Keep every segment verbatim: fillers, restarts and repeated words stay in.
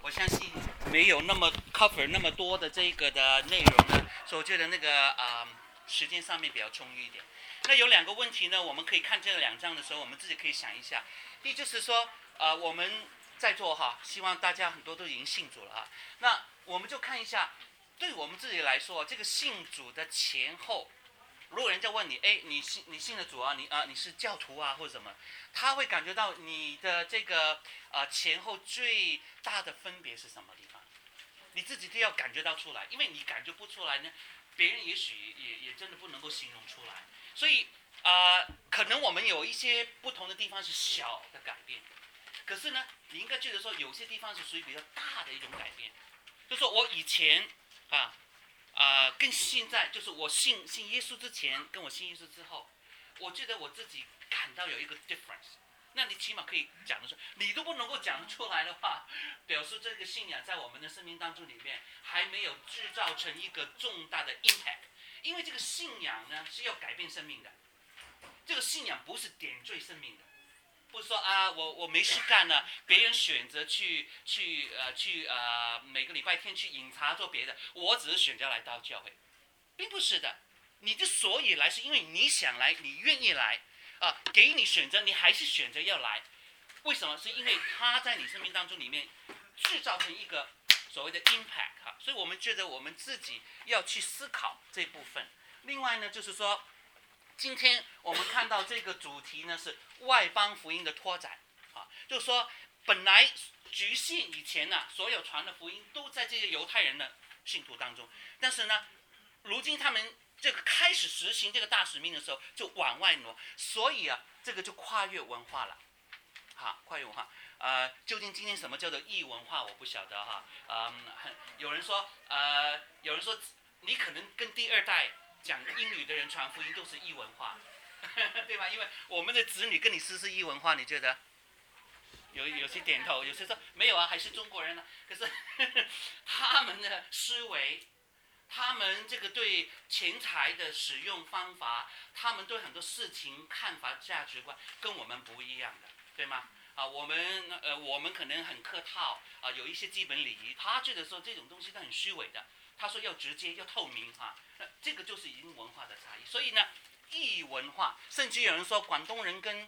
我相信没有那么 cover 那么多的这个的内容呢，所以我觉得那个啊、呃、时间上面比较充裕一点。那有两个问题呢，我们可以看这两章的时候，我们自己可以想一下。第一就是说，呃，我们在座哈，希望大家很多都已经信主了哈。那我们就看一下，对我们自己来说，这个信主的前后，如果人家问你，哎，你信你信了主啊，你啊你是教徒啊或者什么，他会感觉到你的这个呃前后最大的分别是什么地方？你自己都要感觉到出来，因为你感觉不出来呢，别人也许也也真的不能够形容出来。所以啊、呃，可能我们有一些不同的地方是小的改变，可是呢，你应该觉得说有些地方是属于比较大的一种改变。就是说我以前啊啊、呃，跟现在就是我信信耶稣之前，跟我信耶稣之后，我觉得我自己感到有一个 difference。那你起码可以讲得出，你都不能够讲得出来的话，表示这个信仰在我们的生命当中里面还没有制造成一个重大的 impact。因为这个信仰呢是要改变生命的，这个信仰不是点缀生命的，不是说啊我我没事干了，别人选择去去呃去呃每个礼拜天去饮茶做别的，我只是选择来到教会，并不是的。你之所以来，是因为你想来，你愿意来。啊，给你选择，你还是选择要来，为什么？是因为他在你生命当中里面制造成一个所谓的 impact 哈，所以我们觉得我们自己要去思考这部分。另外呢，就是说，今天我们看到这个主题呢是外邦福音的拓展啊，就是说本来局限以前呢、啊，所有传的福音都在这些犹太人的信徒当中，但是呢，如今他们这个开始实行这个大使命的时候，就往外挪，所以啊，这个就跨越文化了，哈，跨越文化。呃，究竟今天什么叫做异文化，我不晓得哈。嗯，有人说，呃，有人说你可能跟第二代讲英语的人传福音都是异文化，对吧？因为我们的子女跟你是是异文化，你觉得？有有些点头，有些说没有啊，还是中国人呢、啊。可是呵呵他们的思维。他们这个对钱财的使用方法，他们对很多事情看法、价值观跟我们不一样的，对吗？啊，我们呃，我们可能很客套啊，有一些基本礼仪。他觉得说这种东西都很虚伪的，他说要直接、要透明啊，那这个就是已经文化的差异。所以呢，异文化，甚至有人说广东人跟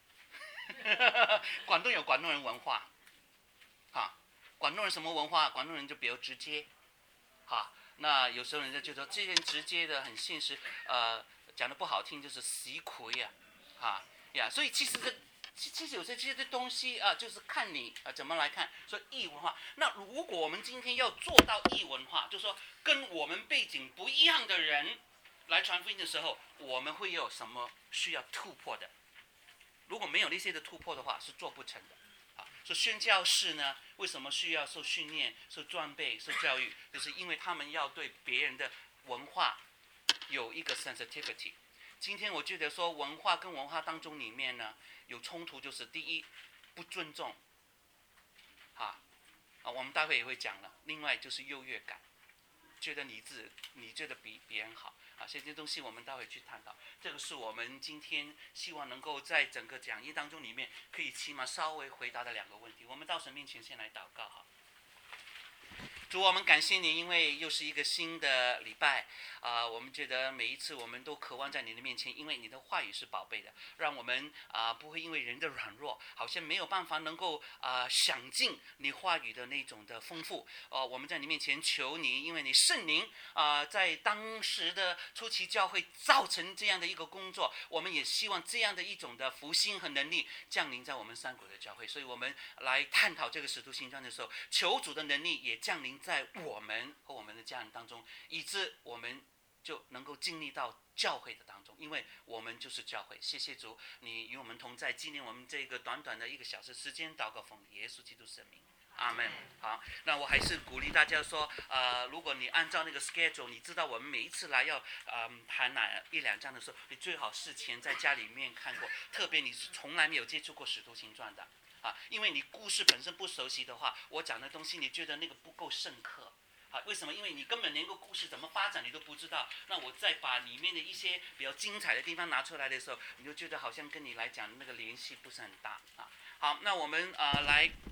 广东有广东人文化，啊，广东人什么文化？广东人就比较直接，啊。那有时候人家就说这人直接的很现实，呃，讲的不好听就是死亏呀，啊呀，所以其实这其实有些这些东西啊，就是看你啊怎么来看。说异文化，那如果我们今天要做到异文化，就是说跟我们背景不一样的人来传福音的时候，我们会有什么需要突破的？如果没有那些的突破的话，是做不成的。说宣教士呢，为什么需要受训练、受装备、受教育？就是因为他们要对别人的文化有一个 sensitivity。今天我觉得说文化跟文化当中里面呢有冲突，就是第一不尊重，啊啊，我们待会也会讲了。另外就是优越感，觉得你自你觉得比别人好。啊，这些东西我们待会去探讨。这个是我们今天希望能够在整个讲义当中里面，可以起码稍微回答的两个问题。我们到神面前先来祷告哈。主，我们感谢你，因为又是一个新的礼拜啊、呃！我们觉得每一次我们都渴望在你的面前，因为你的话语是宝贝的，让我们啊、呃、不会因为人的软弱，好像没有办法能够啊、呃、享尽你话语的那种的丰富。哦、呃，我们在你面前求你，因为你圣灵啊、呃、在当时的初期教会造成这样的一个工作，我们也希望这样的一种的福星和能力降临在我们三国的教会。所以我们来探讨这个使徒行传的时候，求主的能力也降临在我们和我们的家人当中，以致我们就能够经历到教会的当中，因为我们就是教会。谢谢主，你与我们同在，纪念我们这个短短的一个小时时间。祷告奉耶稣基督圣名，阿门。好，那我还是鼓励大家说，呃，如果你按照那个 schedule， 你知道我们每一次来要呃谈哪一两章的时候，你最好事前在家里面看过，特别你是从来没有接触过使徒行传的。啊，因为你故事本身不熟悉的话，我讲的东西你觉得那个不够深刻。啊，为什么？因为你根本连个故事怎么发展你都不知道。那我再把里面的一些比较精彩的地方拿出来的时候，你就觉得好像跟你来讲那个联系不是很大啊。好，那我们呃来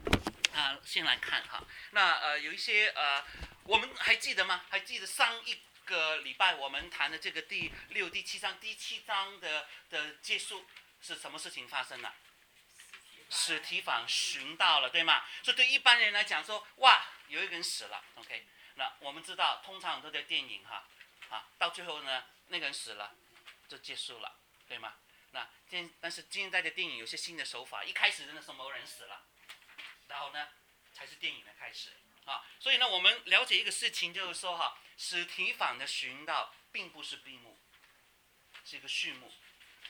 啊，先来看哈，那呃有一些呃，我们还记得吗？还记得上一个礼拜我们谈的这个第六、第七章，第七章的的结束是什么事情发生了？史提反寻到了，对吗？所以对一般人来讲说，哇，有一个人死了 ，OK。那我们知道，通常都在电影哈，啊，到最后呢，那个人死了，就结束了，对吗？那现但是现在的电影有些新的手法，一开始真的是某人死了，然后呢，才是电影的开始啊。所以呢，我们了解一个事情，就是说哈，史提反的寻到并不是闭幕，是一个序幕。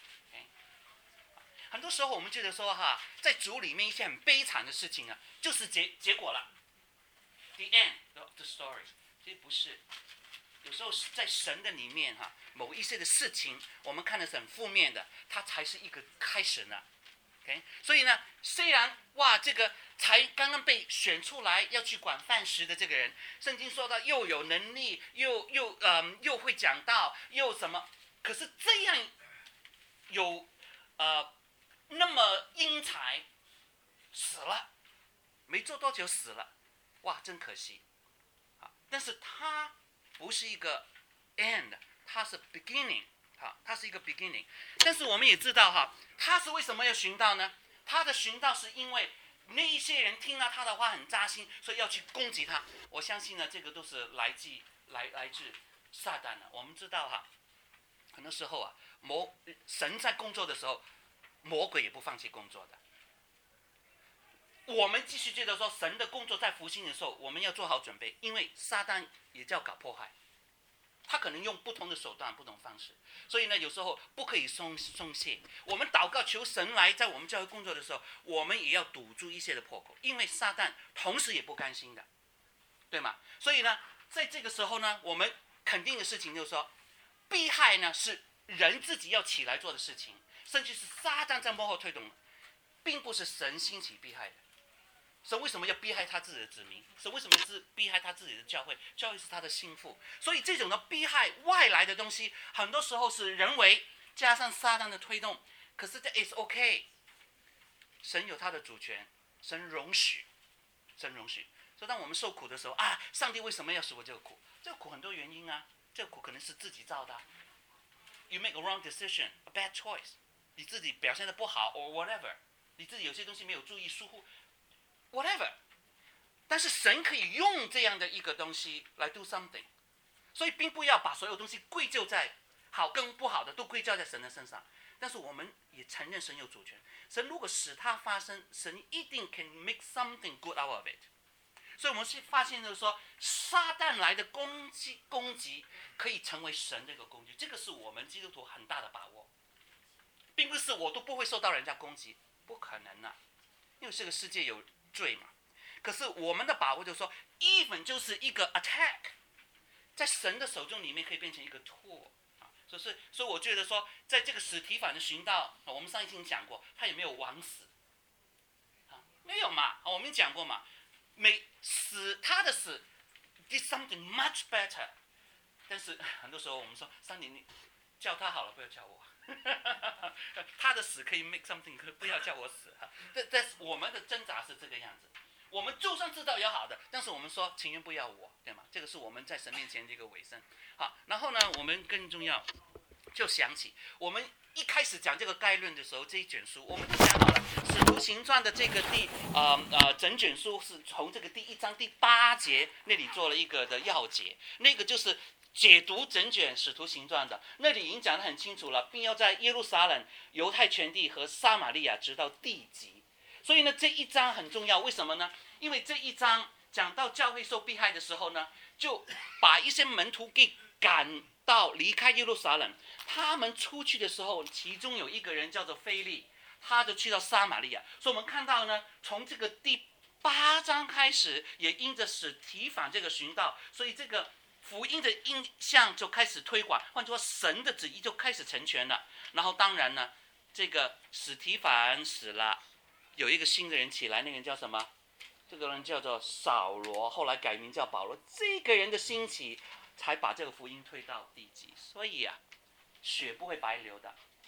很多时候我们觉得说哈，在主里面一些很悲惨的事情啊，就是结结果了 ，the end of the story。其实不是，有时候是在神的里面哈，某一些的事情我们看的是很负面的，它才是一个开始呢。OK， 所以呢，虽然哇，这个才刚刚被选出来要去管饭食的这个人，圣经说到又有能力，又又嗯又会讲道，又什么，可是这样有呃。那么英才死了，没做多久死了，哇，真可惜。啊，但是他不是一个 end， 他是 beginning， 啊，他是一个 beginning。但是我们也知道哈，他是为什么要寻道呢？他的寻道是因为那一些人听了他的话很扎心，所以要去攻击他。我相信呢，这个都是来自来来自撒旦的。我们知道哈，很多时候啊，魔神在工作的时候。魔鬼也不放弃工作的。我们继续觉得说，神的工作在复兴的时候，我们要做好准备，因为撒旦也叫搞迫害，他可能用不同的手段、不同方式，所以呢，有时候不可以松松懈。我们祷告求神来在我们教会工作的时候，我们也要堵住一些的破口，因为撒旦同时也不甘心的，对吗？所以呢，在这个时候呢，我们肯定的事情就是说，逼害呢是人自己要起来做的事情。甚至是撒旦在幕后推动，并不是神兴起逼害的。神为什么要逼害他自己的子民？神为什么是逼害他自己的教会？教会是他的心腹。所以这种的逼害外来的东西，很多时候是人为加上撒旦的推动。可是这 is OK， 神有他的主权，神容许，神容许。所以当我们受苦的时候啊，上帝为什么要使我这个苦？这个苦很多原因啊，这个苦可能是自己造的。You make a wrong decision, a bad choice。你自己表现得不好 or whatever， 你自己有些东西没有注意疏忽 whatever， 但是神可以用这样的一个东西来 do something， 所以并不要把所有东西归咎在好跟不好的都归咎在神的身上，但是我们也承认神有主权，神如果使它发生，神一定 can make something good out of it。 所以我们是发现就是说，撒旦来的攻击攻击可以成为神的一个工具，这个是我们基督徒很大的把握，并不是我都不会受到人家攻击，不可能啊，因为这个世界有罪嘛。可是我们的把握就是说 ，even 就是一个 attack， 在神的手中里面可以变成一个 tool 啊，所以所以我觉得说，在这个史提反的寻道，我们上一期讲过，他也没有枉死，啊，没有嘛，我们讲过嘛，每死他的死 did something much better， 但是很多时候我们说，上帝你叫他好了，不要叫我。他的死可以 make something， 不要叫我死哈。但但是我们的挣扎是这个样子，我们就算知道有好的，但是我们说情愿不要我，对吗？这个是我们在神面前的一个委身。好，然后呢，我们更重要，就想起我们一开始讲这个概论的时候，这一卷书我们就讲好了，《使徒行传》的这个第呃呃整卷书是从这个第一章第八节那里做了一个的要节，那个就是解读整卷使徒行传的，那里已经讲得很清楚了，并要在耶路撒冷、犹太全地和撒玛利亚直到地极。所以呢，这一章很重要，为什么呢？因为这一章讲到教会受迫害的时候呢，就把一些门徒给赶到离开耶路撒冷。他们出去的时候，其中有一个人叫做腓利，他就去到撒玛利亚。所以我们看到呢，从这个第八章开始，也因着史提反这个寻道，所以这个福音的印象就开始推广，换句话说，神的旨意就开始成全了。然后当然呢，这个史提反死了，有一个新的人起来，那个人叫什么？这个人叫做扫罗，后来改名叫保罗。这个人的兴起，才把这个福音推到地极。所以啊，血不会白流的啊，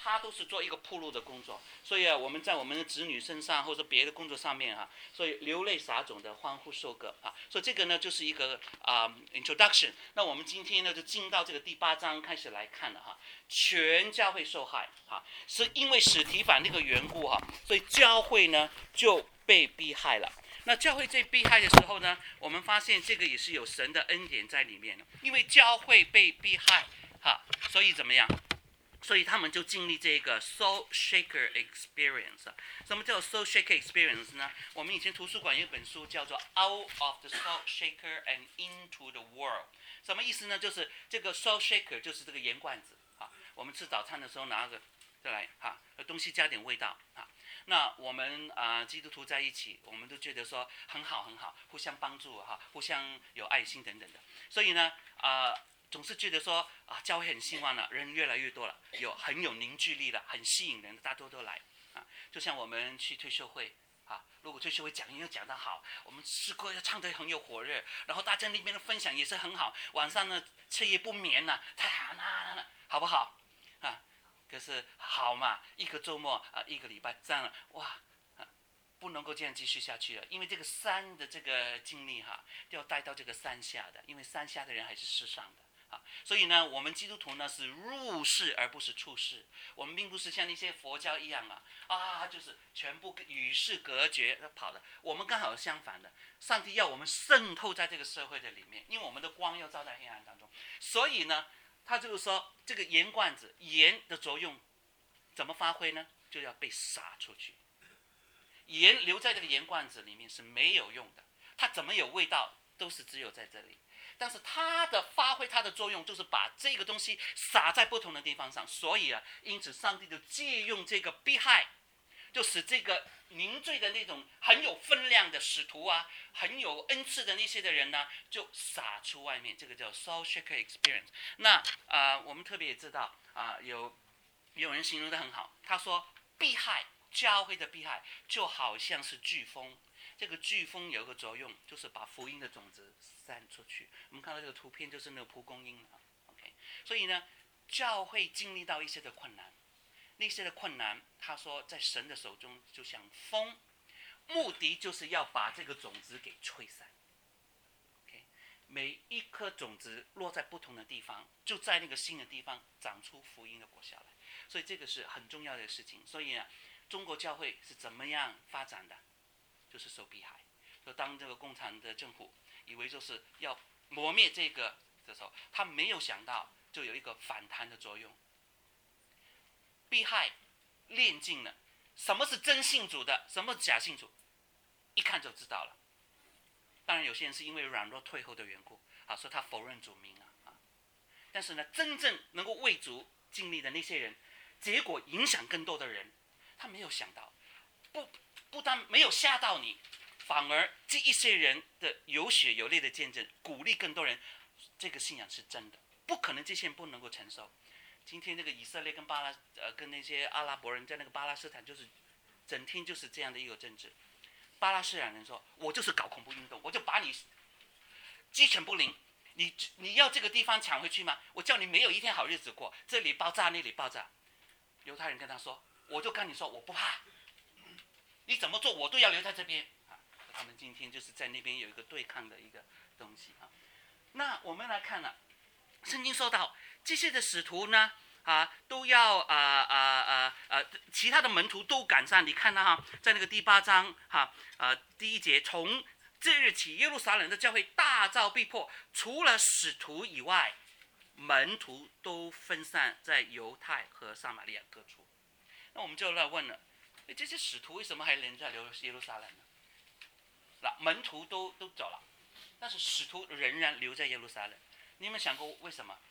他都是做一个铺路的工作。所以啊，我们在我们的子女身上或者别的工作上面啊，所以流泪撒种的欢呼收割啊。所以这个呢就是一个啊、呃、introduction。那我们今天呢就进到这个第八章开始来看了哈。全教会受害哈，是因为史提反那个缘故哈，所以教会呢就被逼害了。那教会最逼害的时候呢，我们发现这个也是有神的恩典在里面的，因为教会被逼害哈，所以怎么样？所以他们就经历这个 soul shaker experience。什么叫 soul shaker experience 呢？我们以前图书馆有一本书叫做 Out of the soul shaker and into the world。什么意思呢？就是这个 soul shaker 就是这个盐罐子啊，我们吃早餐的时候拿个再来哈，东西加点味道啊。那我们啊、呃、基督徒在一起，我们都觉得说很好很好，互相帮助哈，互相有爱心等等的。所以呢啊、呃，总是觉得说啊，教会很兴旺了，人越来越多了，有很有凝聚力了，很吸引人，大家都来啊。就像我们去退休会啊，如果退休会讲音乐讲得好，我们诗歌要唱得很有火热，然后大家那边的分享也是很好，晚上呢彻夜不眠呐、啊，太好了，好不好啊？可是好嘛，一个周末啊，一个礼拜这样了，哇，啊，不能够这样继续下去了，因为这个山的这个经历哈，都要带到这个山下的，因为山下的人还是世上的。所以呢，我们基督徒呢是入世而不是出世，我们并不是像那些佛教一样啊啊，就是全部与世隔绝跑的。我们刚好相反的，上帝要我们渗透在这个社会的里面，因为我们的光要照在黑暗当中。所以呢，他就是说，这个盐罐子盐的作用怎么发挥呢？就要被撒出去。盐留在这个盐罐子里面是没有用的，它怎么有味道，都是只有在这里。但是它的发挥它的作用，就是把这个东西撒在不同的地方上。所以啊，因此上帝就借用这个逼害，就使这个凝聚的那种很有分量的使徒啊，很有恩赐的那些的人呢，就撒出外面。这个叫 soul shaker experience。那啊、呃，我们特别也知道啊、呃，有有人形容得很好，他说逼害教会的逼害就好像是飓风。这个飓风有个作用，就是把福音的种子散出去。我们看到这个图片，就是那个蒲公英啊 ，OK。所以呢，教会经历到一些的困难，那些的困难，他说在神的手中就像风，目的就是要把这个种子给吹散。OK， 每一颗种子落在不同的地方，就在那个新的地方长出福音的果下来。所以这个是很重要的事情。所以呢，中国教会是怎么样发展的？就是受迫害。就当这个共产的政府以为就是要磨灭这个的时候，他没有想到就有一个反弹的作用。迫害炼尽了，什么是真信主的，什么是假信主，一看就知道了。当然有些人是因为软弱退后的缘故啊，所以他否认主名啊啊。但是呢，真正能够为主尽力的那些人，结果影响更多的人，他没有想到，不。不但没有吓到你，反而这一些人的有血有泪的见证，鼓励更多人，这个信仰是真的，不可能这些人不能够承受。今天这个以色列跟巴拉呃跟那些阿拉伯人在那个巴勒斯坦，就是整天就是这样的一个政治。巴勒斯坦人说，我就是搞恐怖运动，我就把你鸡犬不宁，你你要这个地方抢回去吗？我叫你没有一天好日子过，这里爆炸那里爆炸。犹太人跟他说，我就跟你说，我不怕。你怎么做我都要留在这边啊！他们今天就是在那边有一个对抗的一个东西啊。那我们来看了、啊，圣经说到这些的使徒呢啊都要啊啊啊啊，其他的门徒都赶上。你看到哈，在那个第八章哈啊第一节，从这日起，耶路撒冷的教会大遭逼迫，除了使徒以外，门徒都分散在犹太和撒玛利亚各处。那我们就来问了。这些使徒为什么还留在耶路撒冷呢？那门徒都都走了，但是使徒仍然留在耶路撒冷。你有没有想过为什么？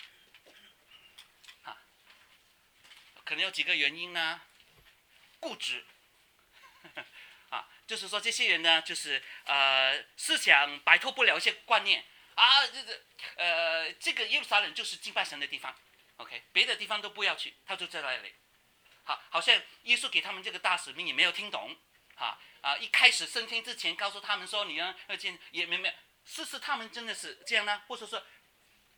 啊，可能有几个原因呢？固执，啊，就是说这些人呢，就是呃思想摆脱不了一些观念啊，这个呃这个耶路撒冷就是敬拜神的地方 ，OK， 别的地方都不要去，他就在那里。好，好像耶稣给他们这个大使命也没有听懂，啊啊！一开始升天之前告诉他们说你要要见，也没没，事实他们真的是这样呢？或者说，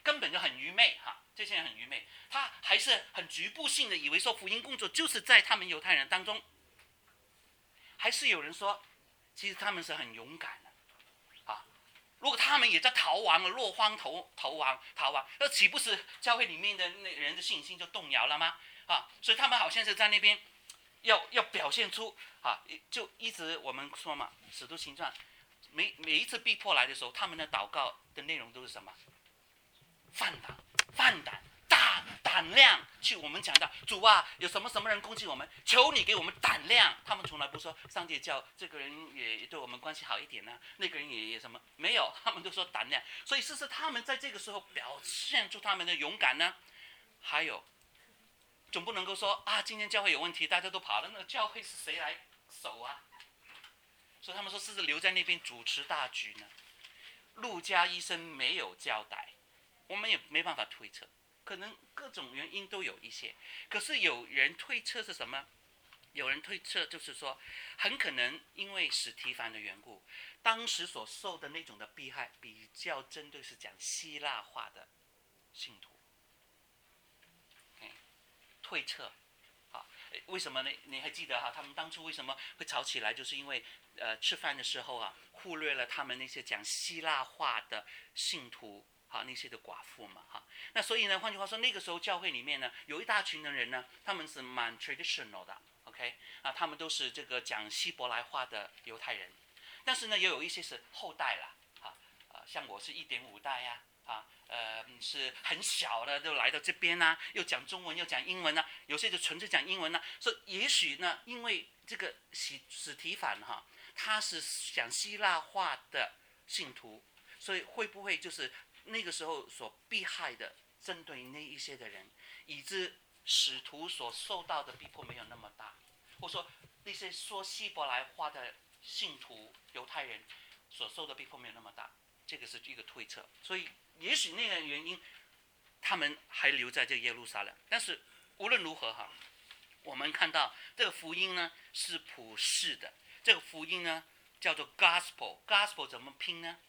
根本就很愚昧哈，这些人很愚昧，他还是很局部性的以为说福音工作就是在他们犹太人当中，还是有人说，其实他们是很勇敢的啊。如果他们也在逃亡了，落荒逃逃亡逃亡，那岂不是教会里面的那人的信心就动摇了吗？啊，所以他们好像是在那边要要表现出啊，就一直我们说嘛，《使徒行传》每每一次逼迫来的时候，他们的祷告的内容都是什么？放胆，放胆，大胆量去。我们讲到主啊，有什么什么人攻击我们，求你给我们胆量。他们从来不说上帝叫这个人也对我们关系好一点呢、啊，那个人也也什么没有，他们都说胆量。所以是是他们在这个时候表现出他们的勇敢呢。还有，总不能够说啊，今天教会有问题，大家都跑了，那个教会是谁来守啊？所以他们说是不是留在那边主持大局呢？路加医生没有交代。我们也没办法推测，可能各种原因都有一些。可是有人推测是什么？有人推测就是说，很可能因为史提凡的缘故，当时所受的那种的迫害，比较针对是讲希腊化的信徒。Okay, 推测，啊，为什么呢？你还记得哈？他们当初为什么会吵起来？就是因为呃吃饭的时候啊，忽略了他们那些讲希腊话的信徒。好，那些的寡妇嘛，哈，那所以呢，换句话说，那个时候教会里面呢，有一大群的人呢，他们是蛮 traditional 的 ，OK， 啊，他们都是这个讲希伯来话的犹太人，但是呢，也有一些是后代啦，啊，啊，像我是一点五代呀、啊，啊，呃，是很小的都来到这边呐、啊，又讲中文又讲英文呐、啊，有些就纯粹讲英文呐、啊，所以也许呢，因为这个史史提反哈，他是讲希腊话的信徒，所以会不会就是那个时候所迫害的，针对那一些的人，以致使徒所受到的逼迫没有那么大，或者说那些说希伯来话的信徒犹太人所受的逼迫没有那么大，这个是一个推测。所以也许那个原因，他们还留在这耶路撒冷。但是无论如何哈，我们看到这个福音呢是普世的，这个福音呢叫做 gospel，gospel 怎么拼呢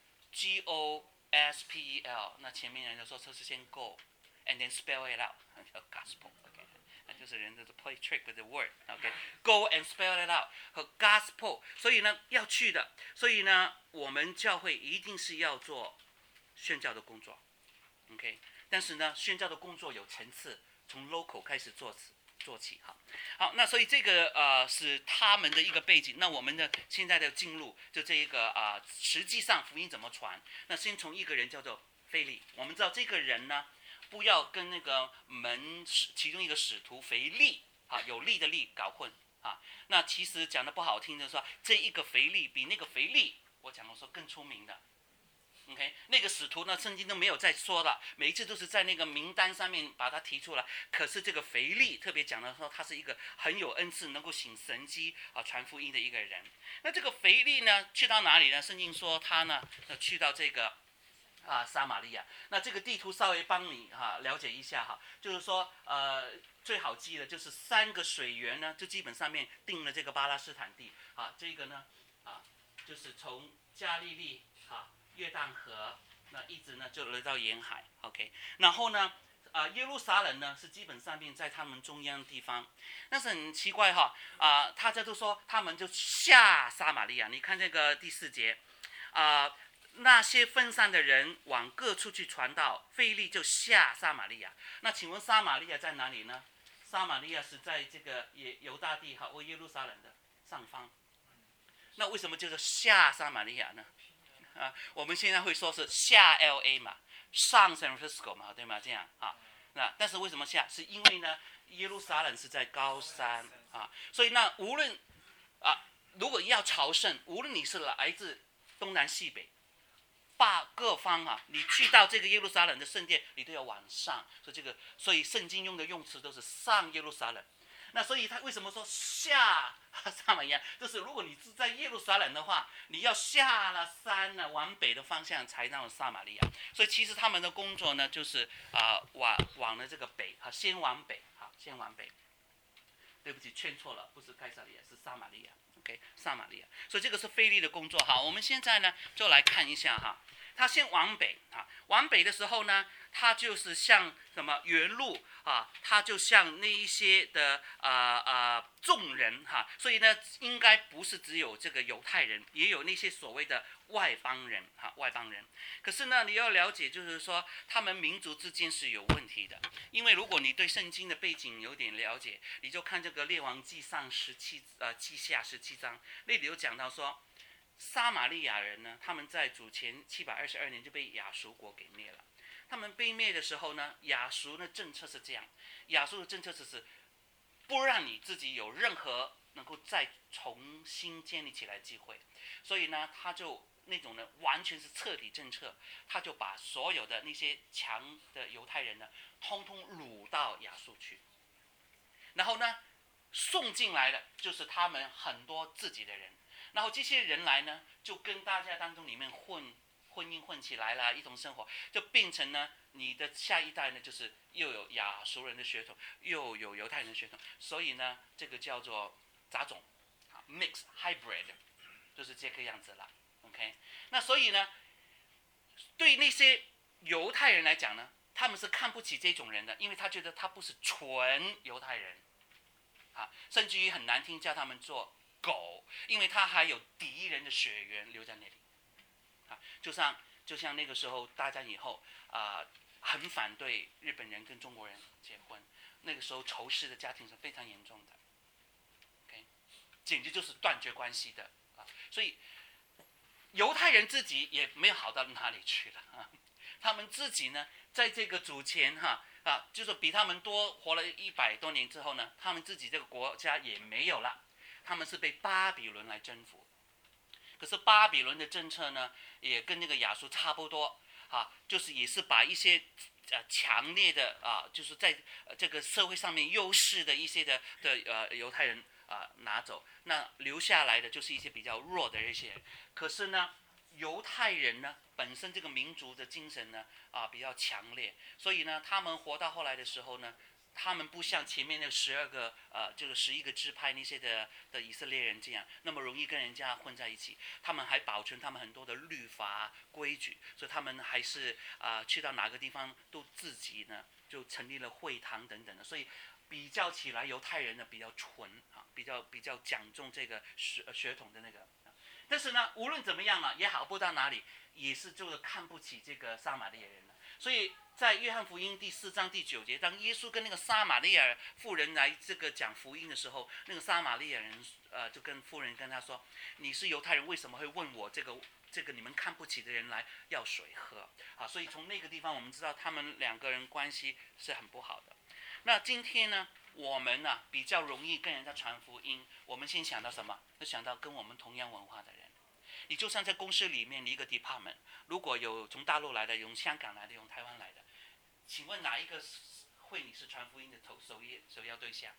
？G O S P E L， 那前面人家说这是先 go，and then spell it out， 叫 gospel，OK， 那就是人家的 play trick with the word，OK，go and spell it out 和 gospel， 所以呢要去的，所以呢我们教会一定是要做宣教的工作 ，OK， 但是呢宣教的工作有层次，从 local 开始做起。做起好，好，那所以这个呃是他们的一个背景。那我们的现在的进入就这一个啊、呃，实际上福音怎么传？那先从一个人叫做腓利，我们知道这个人呢，不要跟那个门其中一个使徒腓利啊有力的力搞混啊。那其实讲的不好听，就是说这一个腓利比那个腓利，我讲的说更出名的。OK， 那个使徒呢，圣经都没有再说了，每一次都是在那个名单上面把他提出来。可是这个腓利特别讲的说，他是一个很有恩赐，能够行神迹啊、传福音的一个人。那这个腓利呢，去到哪里呢？圣经说他呢，去到这个啊撒玛利亚。那这个地图稍微帮你哈、啊、了解一下哈，就是说呃最好记的就是三个水源呢，就基本上面定了这个巴勒斯坦地啊，这个呢啊就是从加利利啊。约旦河，那一直呢就来到沿海 ，OK， 然后呢，啊、呃、耶路撒冷呢是基本上面在他们中央地方，但是很奇怪哈，啊、呃、大家都说他们就下撒玛利亚，你看这个第四节，啊、呃、那些分散的人往各处去传道，腓利就下撒玛利亚。那请问撒玛利亚在哪里呢？撒玛利亚是在这个也犹大地哈或耶路撒冷的上方，那为什么就是下撒玛利亚呢？啊，我们现在会说是下 L A 嘛，上 San Francisco 嘛，对吗？这样啊，那但是为什么下？是因为呢，耶路撒冷是在高山啊，所以那无论啊，如果要朝圣，无论你是来自东南西北，八各方啊，你去到这个耶路撒冷的圣殿，你都要往上，所以这个，所以圣经用的用词都是上耶路撒冷。那所以他为什么说下撒玛利亚？就是如果你是在耶路撒冷的话，你要下了山呢，往北的方向才到撒玛利亚。所以其实他们的工作呢，就是啊、呃、往往了这个北啊，先往北啊，先往北。 对不起，劝错了，不是该撒利亚，是撒玛利亚。OK， 撒玛利亚。所以这个是腓力的工作。好，我们现在呢就来看一下哈，他先往北啊，往北的时候呢，他就是像什么原路啊，他就像那一些的啊啊众人哈，所以呢，应该不是只有这个犹太人，也有那些所谓的外邦人哈，外邦人。可是呢，你要了解，就是说他们民族之间是有问题的，因为如果你对圣经的背景有点了解，你就看这个列王纪上十七呃记下十七章，那里有讲到说，撒玛利亚人呢，他们在主前七百二十二年就被亚述国给灭了。他们被灭的时候呢，亚述的政策是这样，亚述的政策就是不让你自己有任何能够再重新建立起来的机会，所以呢，他就那种呢完全是彻底政策，他就把所有的那些强的犹太人呢，通通掳到亚述去，然后呢，送进来的就是他们很多自己的人，然后这些人来呢，就跟大家当中里面混。婚姻混起来了，一种生活就变成呢，你的下一代呢，就是又有亚述人的血统，又有犹太人的血统，所以呢，这个叫做杂种 ，mix hybrid， 就是这个样子了。OK， 那所以呢，对那些犹太人来讲呢，他们是看不起这种人的，因为他觉得他不是纯犹太人，啊，甚至于很难听，叫他们做狗，因为他还有敌人的血缘留在那里。就像就像那个时候，大家以后啊、呃、很反对日本人跟中国人结婚，那个时候仇视的家庭是非常严重的 ，OK， 简直就是断绝关系的啊。所以犹太人自己也没有好到哪里去了啊，他们自己呢，在这个主前哈啊，就是比他们多活了一百多年之后呢，他们自己这个国家也没有了，他们是被巴比伦来征服。可是巴比伦的政策呢，也跟那个亚述差不多啊，就是也是把一些呃强烈的啊，就是在、呃、这个社会上面优势的一些的的呃犹太人啊拿走，那留下来的就是一些比较弱的这些人。可是呢，犹太人呢本身这个民族的精神呢啊比较强烈，所以呢，他们活到后来的时候呢。他们不像前面那十二个呃，这个十一个支派那些的的以色列人这样那么容易跟人家混在一起，他们还保存他们很多的律法规矩，所以他们还是啊、呃、去到哪个地方都自己呢就成立了会堂等等的，所以比较起来犹太人呢比较纯啊，比较比较讲重这个血血统的那个，但是呢无论怎么样啊也好不到哪里，也是就是看不起这个撒玛利亚人了，所以。在约翰福音第四章第九节，当耶稣跟那个撒玛利亚妇人来这个讲福音的时候，那个撒玛利亚人呃就跟妇人跟他说：“你是犹太人，为什么会问我这个这个你们看不起的人来要水喝？”啊，所以从那个地方我们知道他们两个人关系是很不好的。那今天呢，我们呢、啊、比较容易跟人家传福音，我们先想到什么？就想到跟我们同样文化的人。你就算在公司里面一个 department， 如果有从大陆来的、有香港来的、有台湾来的，请问哪一个会你是传福音的头首页首要对象？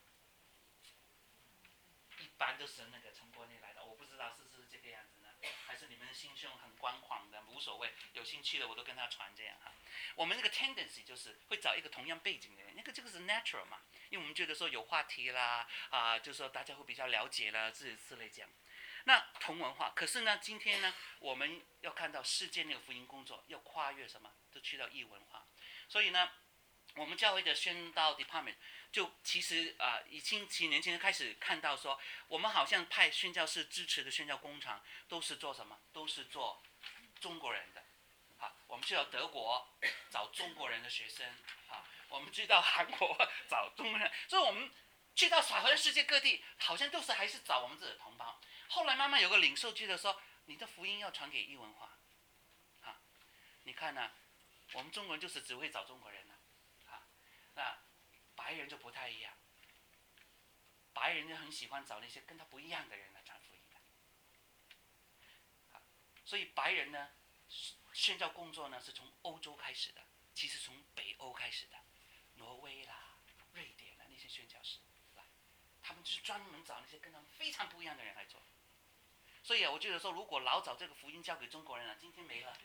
一般都是那个从国内来的，我不知道是不是这个样子呢？还是你们的心胸很宽广的，无所谓，有兴趣的我都跟他传这样哈。我们那个 tendency 就是会找一个同样背景的人，那个这个是 natural 嘛，因为我们觉得说有话题啦，啊、呃，就是说大家会比较了解了，之之类这样。那同文化，可是呢，今天呢，我们要看到世界那个福音工作要跨越什么，都去到异文化，所以呢，我们教会的宣道 department 就其实啊、呃，已经几年前开始看到说，我们好像派宣教士支持的宣教工厂都是做什么，都是做中国人的，啊，我们去到德国找中国人的学生，啊，我们去到韩国找中国人，所以我们去到好像世界各地，好像都是还是找我们自己的同胞。后来慢慢有个领袖觉得说，你的福音要传给异文化，啊，你看呢、啊，我们中国人就是只会找中国人呢、啊，啊，那白人就不太一样，白人就很喜欢找那些跟他不一样的人来传福音的，啊，所以白人呢，宣教工作呢是从欧洲开始的，其实从北欧开始的，挪威啦、瑞典啦那些宣教士，他们就是专门找那些跟他们非常不一样的人来做。所以啊，我觉得说，如果老早这个福音交给中国人了、啊，今天没了，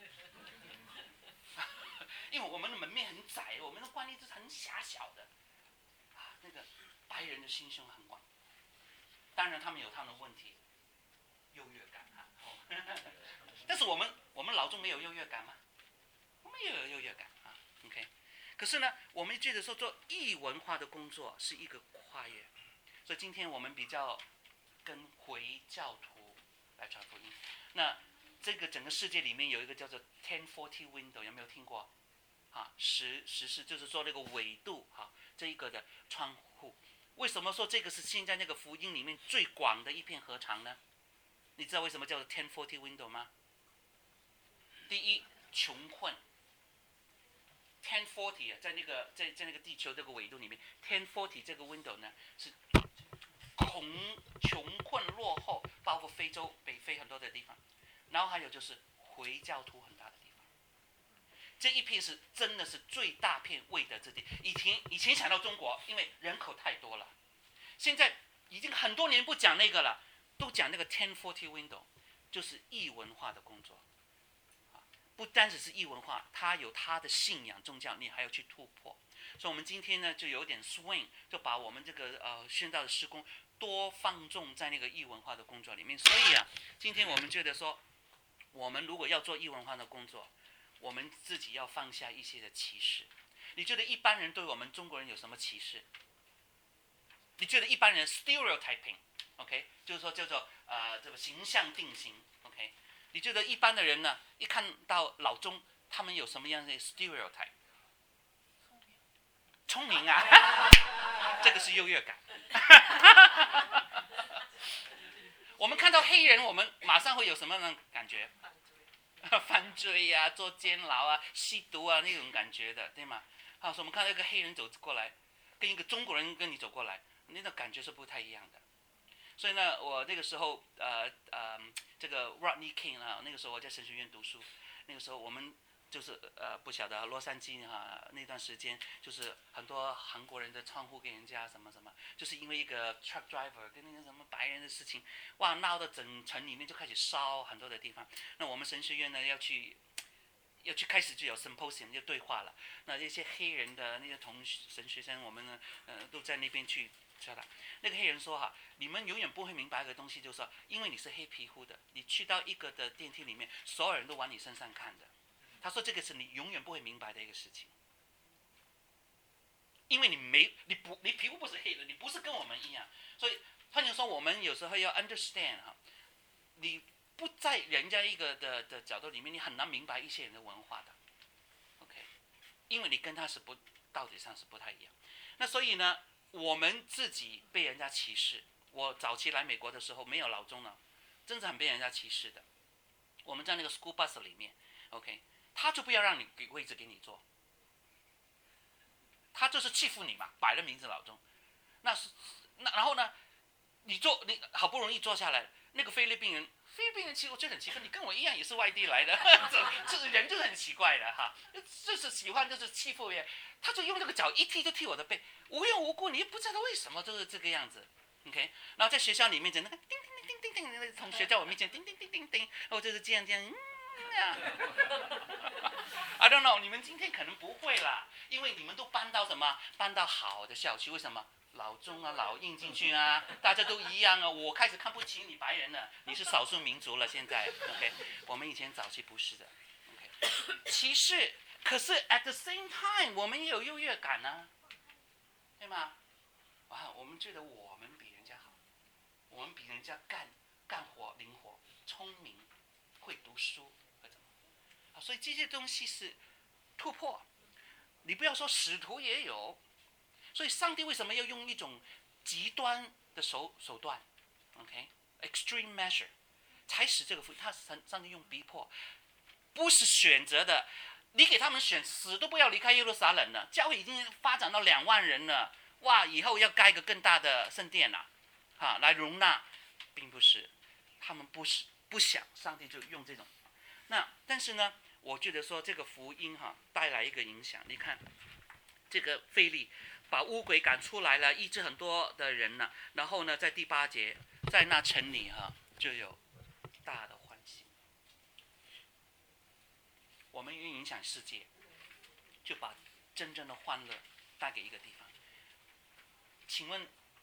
因为我们的门面很窄，我们的观念是很狭小的，啊，那个白人的心胸很广， 当然他们有他们的问题，优越感啊。但是我们我们老中没有优越感吗？我们也有优越感啊。OK， 可是呢，我们觉得说做异文化的工作是一个跨越，所以今天我们比较跟回教徒来传福音。那这个整个世界里面有一个叫做 ten forty window， 有没有听过？啊，十十是就是说那个纬度哈，这一个的窗户。为什么说这个是现在那个福音里面最广的一片禾场呢？你知道为什么叫做 ten forty window 吗？第一，穷困。ten forty 啊，在那个在在那个地球这个纬度里面 ，ten forty 这个 window 呢是穷穷困落后，包括非洲、北非很多的地方，然后还有就是回教徒很大的地方。这一片是真的是最大片未得之地。以前以前想到中国，因为人口太多了，现在已经很多年不讲那个了，都讲那个 ten forty window， 就是异文化的工作。不单只是异文化，它有它的信仰宗教，你还要去突破。所以我们今天呢就有点 swing， 就把我们这个呃宣道的施工多放纵在那个异文化的工作里面。所以啊，今天我们觉得说，我们如果要做异文化的工作，我们自己要放下一些的歧视。你觉得一般人对我们中国人有什么歧视？你觉得一般人 stereotyping，OK， 就是说叫做呃这个形象定型 ，OK。你觉得一般的人呢，一看到老中，他们有什么样的 stereotype？ 聪明啊，这个是优越感。我们看到黑人，我们马上会有什么样的感觉？犯罪啊，做监牢啊，吸毒啊那种感觉的，对吗？好，所以我们看到一个黑人走过来，跟一个中国人跟你走过来，那种感觉是不太一样的。所以呢，我那个时候，呃呃，这个 Rodney King 啊，那个时候我在神学院读书，那个时候我们就是呃不晓得洛杉矶哈、啊、那段时间，就是很多韩国人的窗户给人家什么什么，就是因为一个 truck driver 跟那个什么白人的事情，哇，闹到整城里面就开始烧很多的地方。那我们神学院呢要去。要去开始就有 symposium 就对话了，那这些黑人的那些同神学生，我们呢，呃，都在那边去教导。那个黑人说哈，你们永远不会明白一个东西，就是说，因为你是黑皮肤的，你去到一个的电梯里面，所有人都往你身上看的。他说这个是你永远不会明白的一个事情，因为你没你不你皮肤不是黑的，你不是跟我们一样，所以换句话说，我们有时候要 understand 哈，你。不在人家一个的的角度里面，你很难明白一些人的文化的 ，OK， 因为你跟他是不道理上是不太一样。那所以呢，我们自己被人家歧视。我早期来美国的时候没有老中呢，真的很被人家歧视的。我们在那个 school bus 里面 ，OK， 他就不要让你给位置给你坐，他就是欺负你嘛，摆了名字老中。那是那然后呢，你坐你好不容易坐下来，那个菲律宾人。菲律宾人其实我觉得很奇怪，你跟我一样也是外地来的，这这人就是很奇怪的哈，就是喜欢就是欺负人，他就用这个脚一踢就踢我的背，无缘无故，你也不知道为什么就是这个样子 ，OK， 然后在学校里面就那个叮叮叮叮叮叮，那个同学在我面前叮叮叮叮叮，我就是这样这样，嗯呀、啊、，I don't know， 你们今天可能不会啦，因为你们都搬到什么？搬到好的校区，为什么？老中啊，老印进去啊，大家都一样啊。我开始看不起你白人了，你是少数民族了。现在 ，OK， 我们以前早期不是的 ，OK， 歧视。可是 at the same time， 我们也有优越感啊，对吗？啊，我们觉得我们比人家好，我们比人家干干活灵活、聪明、会读书或怎么啊？所以这些东西是突破。你不要说使徒也有。所以上帝为什么要用一种极端的手手段 ，OK，extreme measure， 才使这个福音？他上帝用逼迫，不是选择的。你给他们选，死都不要离开耶路撒冷了。教会已经发展到两万人了，哇！以后要盖一个更大的圣殿了，啊，来容纳，并不是，他们不是不想，上帝就用这种。那但是呢，我觉得说这个福音哈带来一个影响，你看这个腓利。把污鬼赶出来了，医治很多的人了。然后呢，在第八节，在那城里哈、啊、就有大的欢喜。我们愿影响世界，就把真正的欢乐带给一个地方。请问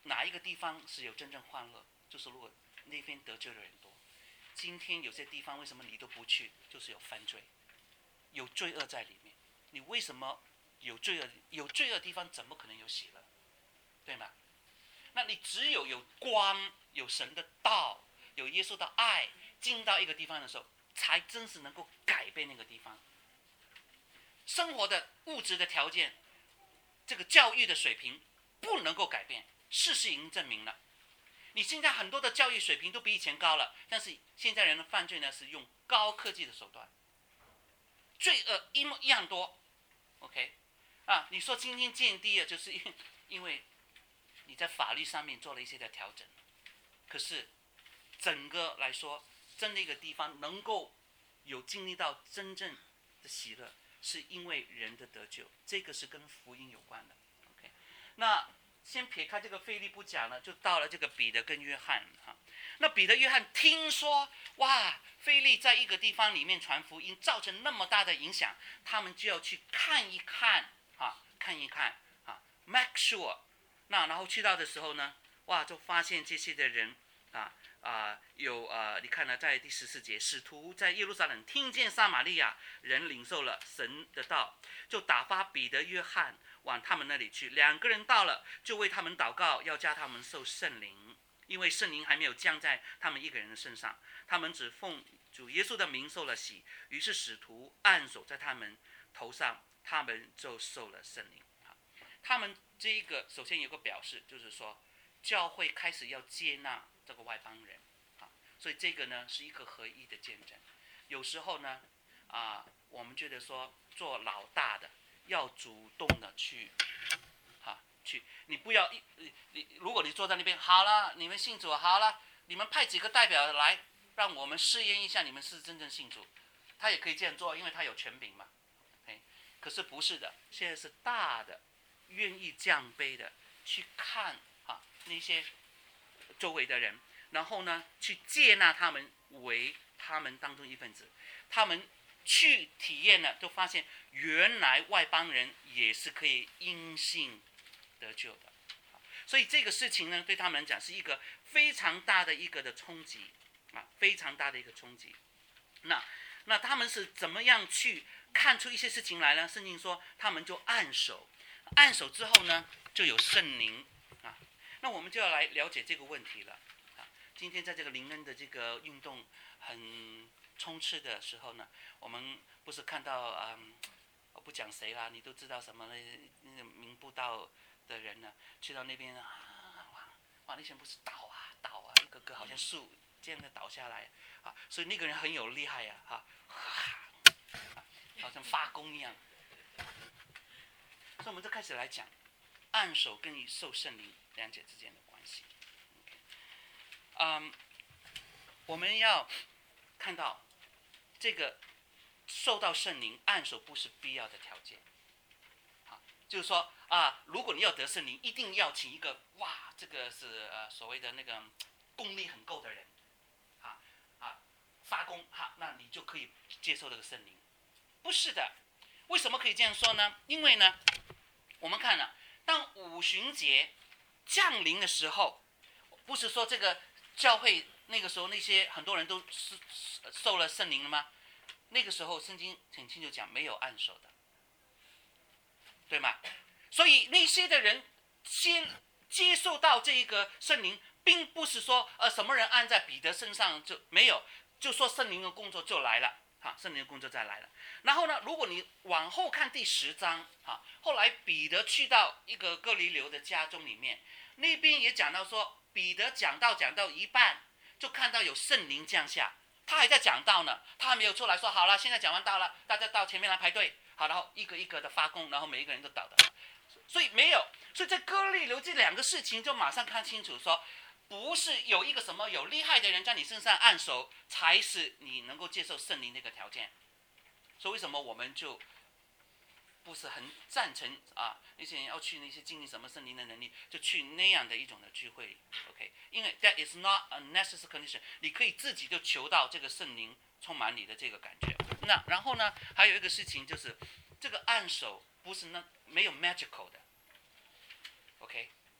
哪一个地方是有真正欢乐？就是如果那边得救的人多。今天有些地方为什么你都不去？就是有犯罪，有罪恶在里面。你为什么有罪恶？有罪恶的地方怎么可能有喜乐？对吗？那你只有有光，有神的道，有耶稣的爱，进到一个地方的时候，才真是能够改变那个地方。生活的物质的条件，这个教育的水平不能够改变，事实已经证明了。你现在很多的教育水平都比以前高了，但是现在人的犯罪呢是用高科技的手段，罪恶一模一样多。OK， 啊，你说今天渐低了，就是因为因为你在法律上面做了一些的调整，可是整个来说，真的一个地方能够有经历到真正的喜乐，是因为人的得救，这个是跟福音有关的。OK， 那先撇开这个腓利不讲了，就到了这个彼得跟约翰哈。那彼得、约翰听说哇，腓利在一个地方里面传福音，造成那么大的影响，他们就要去看一看啊，看一看啊 ，make sure。那然后去到的时候呢，哇，就发现这些的人啊啊有啊，你看呢，在第十四节，使徒在耶路撒冷听见撒玛利亚人领受了神的道，就打发彼得、约翰往他们那里去。两个人到了，就为他们祷告，要叫他们受圣灵，因为圣灵还没有降在他们一个人的身上，他们只奉主耶稣的名受了洗。于是使徒按手在他们头上，他们就受了圣灵。他们这一个首先有个表示，就是说教会开始要接纳这个外邦人啊，所以这个呢是一个合一的见证。有时候呢啊，我们觉得说做老大的要主动的去啊去，你不要一你如果你坐在那边，好了，你们信主好了，你们派几个代表来，让我们试验一下你们是真正信主，他也可以这样做，因为他有权柄嘛。Okay? 可是不是的，现在是大的。愿意降卑的去看啊那些周围的人，然后呢去接纳他们为他们当中一份子。他们去体验了，就发现原来外邦人也是可以因信得救的。所以这个事情呢，对他们来讲是一个非常大的一个的冲击啊，非常大的一个冲击。那那他们是怎么样去看出一些事情来呢？圣经说他们就按手。按手之后呢，就有圣灵啊。那我们就要来了解这个问题了啊。今天在这个灵恩的这个运动很冲刺的时候呢，我们不是看到嗯，我不讲谁啦，你都知道什么那个明布道的人呢，去到那边啊，哇哇，那些人不是倒啊倒啊，一个个好像树这样的倒下来啊，所以那个人很有厉害呀哈、啊，好像发功一样。所以我们就开始来讲按手跟受圣灵两者之间的关系。嗯，我们要看到这个受到圣灵按手不是必要的条件。啊，就是说啊，如果你要得圣灵，一定要请一个哇，这个是呃所谓的那个功力很够的人，啊啊发功哈、啊，那你就可以接受这个圣灵。不是的，为什么可以这样说呢？因为呢，我们看了，当五旬节降临的时候，不是说这个教会那个时候那些很多人都是受了圣灵了吗？那个时候圣经很清楚讲没有按手的，对吗？所以那些的人先接受到这一个圣灵，并不是说呃什么人按在彼得身上就没有，就说圣灵的工作就来了。啊，圣灵的工作再来了。然后呢，如果你往后看第十章，啊，后来彼得去到一个哥尼流的家中里面，那边也讲到说，彼得讲道讲到一半，就看到有圣灵降下，他还在讲道呢，他还没有出来说好了，现在讲完道了，大家到前面来排队，好，然后一个一个的发功，然后每一个人都倒的，所以没有，所以在哥尼流这两个事情就马上看清楚说。不是有一个什么有厉害的人在你身上按手，才是你能够接受圣灵的一个条件。所以为什么我们就不是很赞成啊？那些人要去那些经历什么圣灵的能力，就去那样的一种的聚会 ，OK？ 因为 that is not a necessary condition， 你可以自己就求到这个圣灵充满你的这个感觉。那然后呢，还有一个事情就是，这个按手不是那没有 magical 的 ，OK？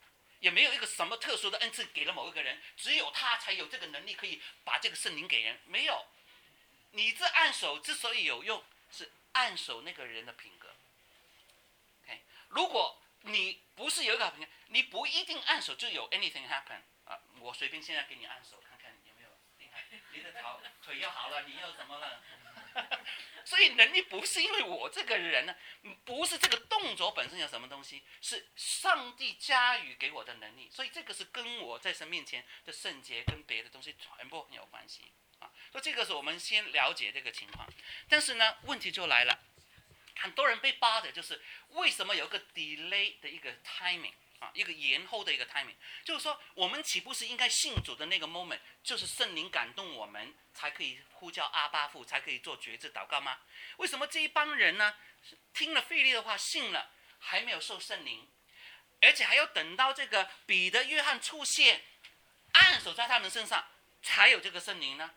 也没有一个什么特殊的恩赐给了某一个人，只有他才有这个能力可以把这个圣灵给人。没有，你这按手之所以有用，是按手那个人的品格。Okay? 如果你不是有一个品格，你不一定按手就有 anything happen 啊！我随便现在给你按手，看看你有没有厉害，你的腿腿又好了，你又怎么了？所以能力不是因为我这个人呢，不是这个动作本身有什么东西，是上帝加予给我的能力。所以这个是跟我在神面前的圣洁跟别的东西全部很有关系啊。所以这个是我们先了解这个情况。但是呢，问题就来了，很多人被扒的就是为什么有个 delay 的一个 timing 啊，一个延后的一个 timing， 就是说我们岂不是应该信主的那个 moment， 就是圣灵感动我们才可以呼叫阿爸父，才可以做决志祷告吗？为什么这一帮人呢，听了腓力的话信了，还没有受圣灵，而且还要等到这个彼得、约翰出现，按手在他们身上，才有这个圣灵呢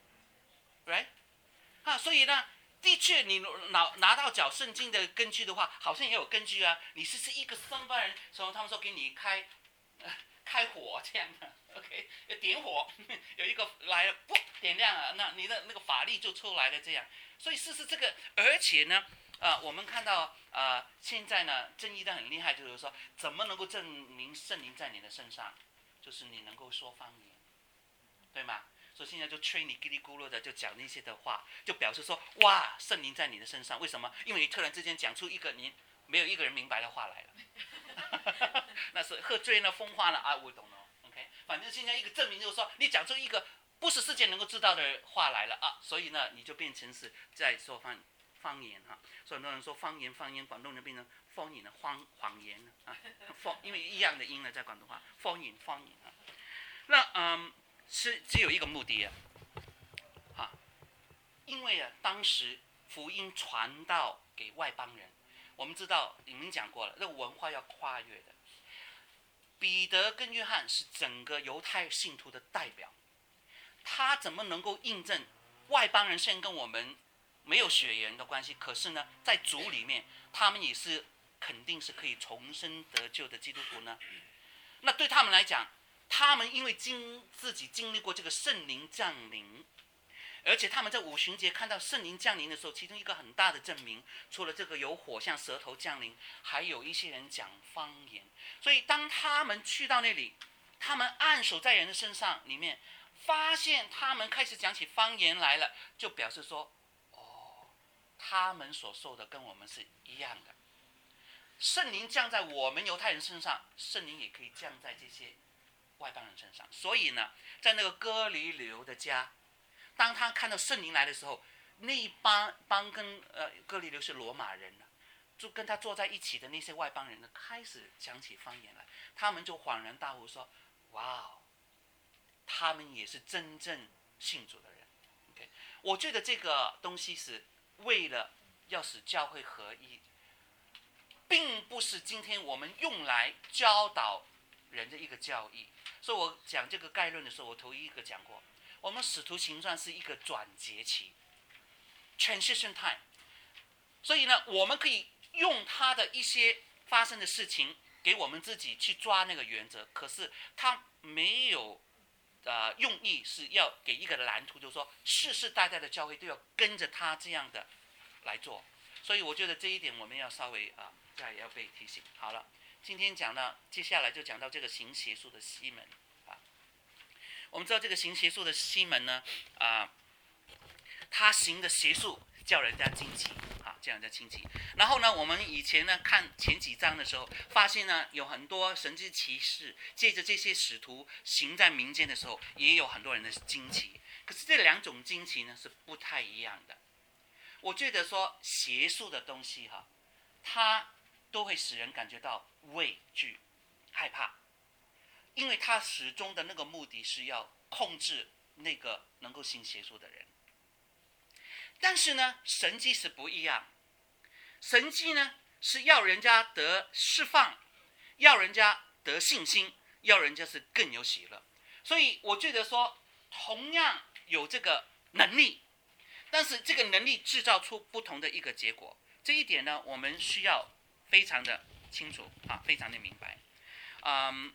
？Right？ 啊，所以呢，的确你拿拿到脚圣经的根据的话，好像也有根据啊。你是是一个三班人，从他们说给你开、呃、开火这样的 ，OK， 点火，有一个来了，不点亮了，那你的那个法力就出来了这样。所以是是这个，而且呢，呃，我们看到呃现在呢争议的很厉害，就是说怎么能够证明圣灵在你的身上，就是你能够说方言，对吗？所以现在就吹你叽里咕噜的，就讲那些的话，就表示说哇，圣灵在你的身上。为什么？因为你突然之间讲出一个你没有一个人明白的话来了。那是喝醉了、疯话了啊，我懂了。OK， 反正现在一个证明就是说，你讲出一个不是世界能够知道的话来了啊，所以呢，你就变成是在说方方言哈。所以很多人说方言方言，广东人变成方言了，谎谎言啊，方因为一样的音呢，在广东话，方言方言啊。那嗯。是只有一个目的啊，啊，因为啊，当时福音传到给外邦人，我们知道你们讲过了，那个文化要跨越的。彼得跟约翰是整个犹太信徒的代表，他怎么能够印证外邦人虽然跟我们没有血缘的关系，可是呢，在主里面，他们也是肯定是可以重生得救的基督徒呢？那对他们来讲，他们因为经自己经历过这个圣灵降临，而且他们在五旬节看到圣灵降临的时候，其中一个很大的证明，除了这个有火像舌头降临，还有一些人讲方言。所以当他们去到那里，他们按手在人的身上里面，发现他们开始讲起方言来了，就表示说，哦，他们所受的跟我们是一样的。圣灵降在我们犹太人身上，圣灵也可以降在这些外邦人身上。所以呢，在那个哥尼流的家，当他看到圣灵来的时候，那一帮帮跟呃哥尼流是罗马人呢，就跟他坐在一起的那些外邦人呢，开始讲起方言来，他们就恍然大悟说：“哇哦，他们也是真正信主的人。” OK， 我觉得这个东西是为了要使教会合一，并不是今天我们用来教导人的一个教义。所以我讲这个概论的时候，我头一个讲过，我们使徒行传是一个转节期 transition time。 所以呢，我们可以用它的一些发生的事情给我们自己去抓那个原则，可是它没有呃用意是要给一个蓝图，就是说世世代代的教会都要跟着他这样的来做。所以我觉得这一点我们要稍微啊，这样也要被提醒。好了，今天讲到接下来就讲到这个行邪术的西门啊。我们知道这个行邪术的西门呢啊，他行的邪术叫人家惊奇啊，叫人家惊奇。然后呢，我们以前呢看前几章的时候，发现呢有很多神迹奇事，借着这些使徒行在民间的时候，也有很多人的惊奇。可是这两种惊奇呢是不太一样的。我觉得说邪术的东西哈，它都会使人感觉到畏惧、害怕，因为它始终的那个目的是要控制那个能够行邪术的人。但是呢，神迹是不一样，神迹呢是要人家得释放，要人家得信心，要人家是更有喜乐。所以我觉得说，同样有这个能力，但是这个能力制造出不同的一个结果，这一点呢，我们需要非常的清楚啊，非常的明白。嗯，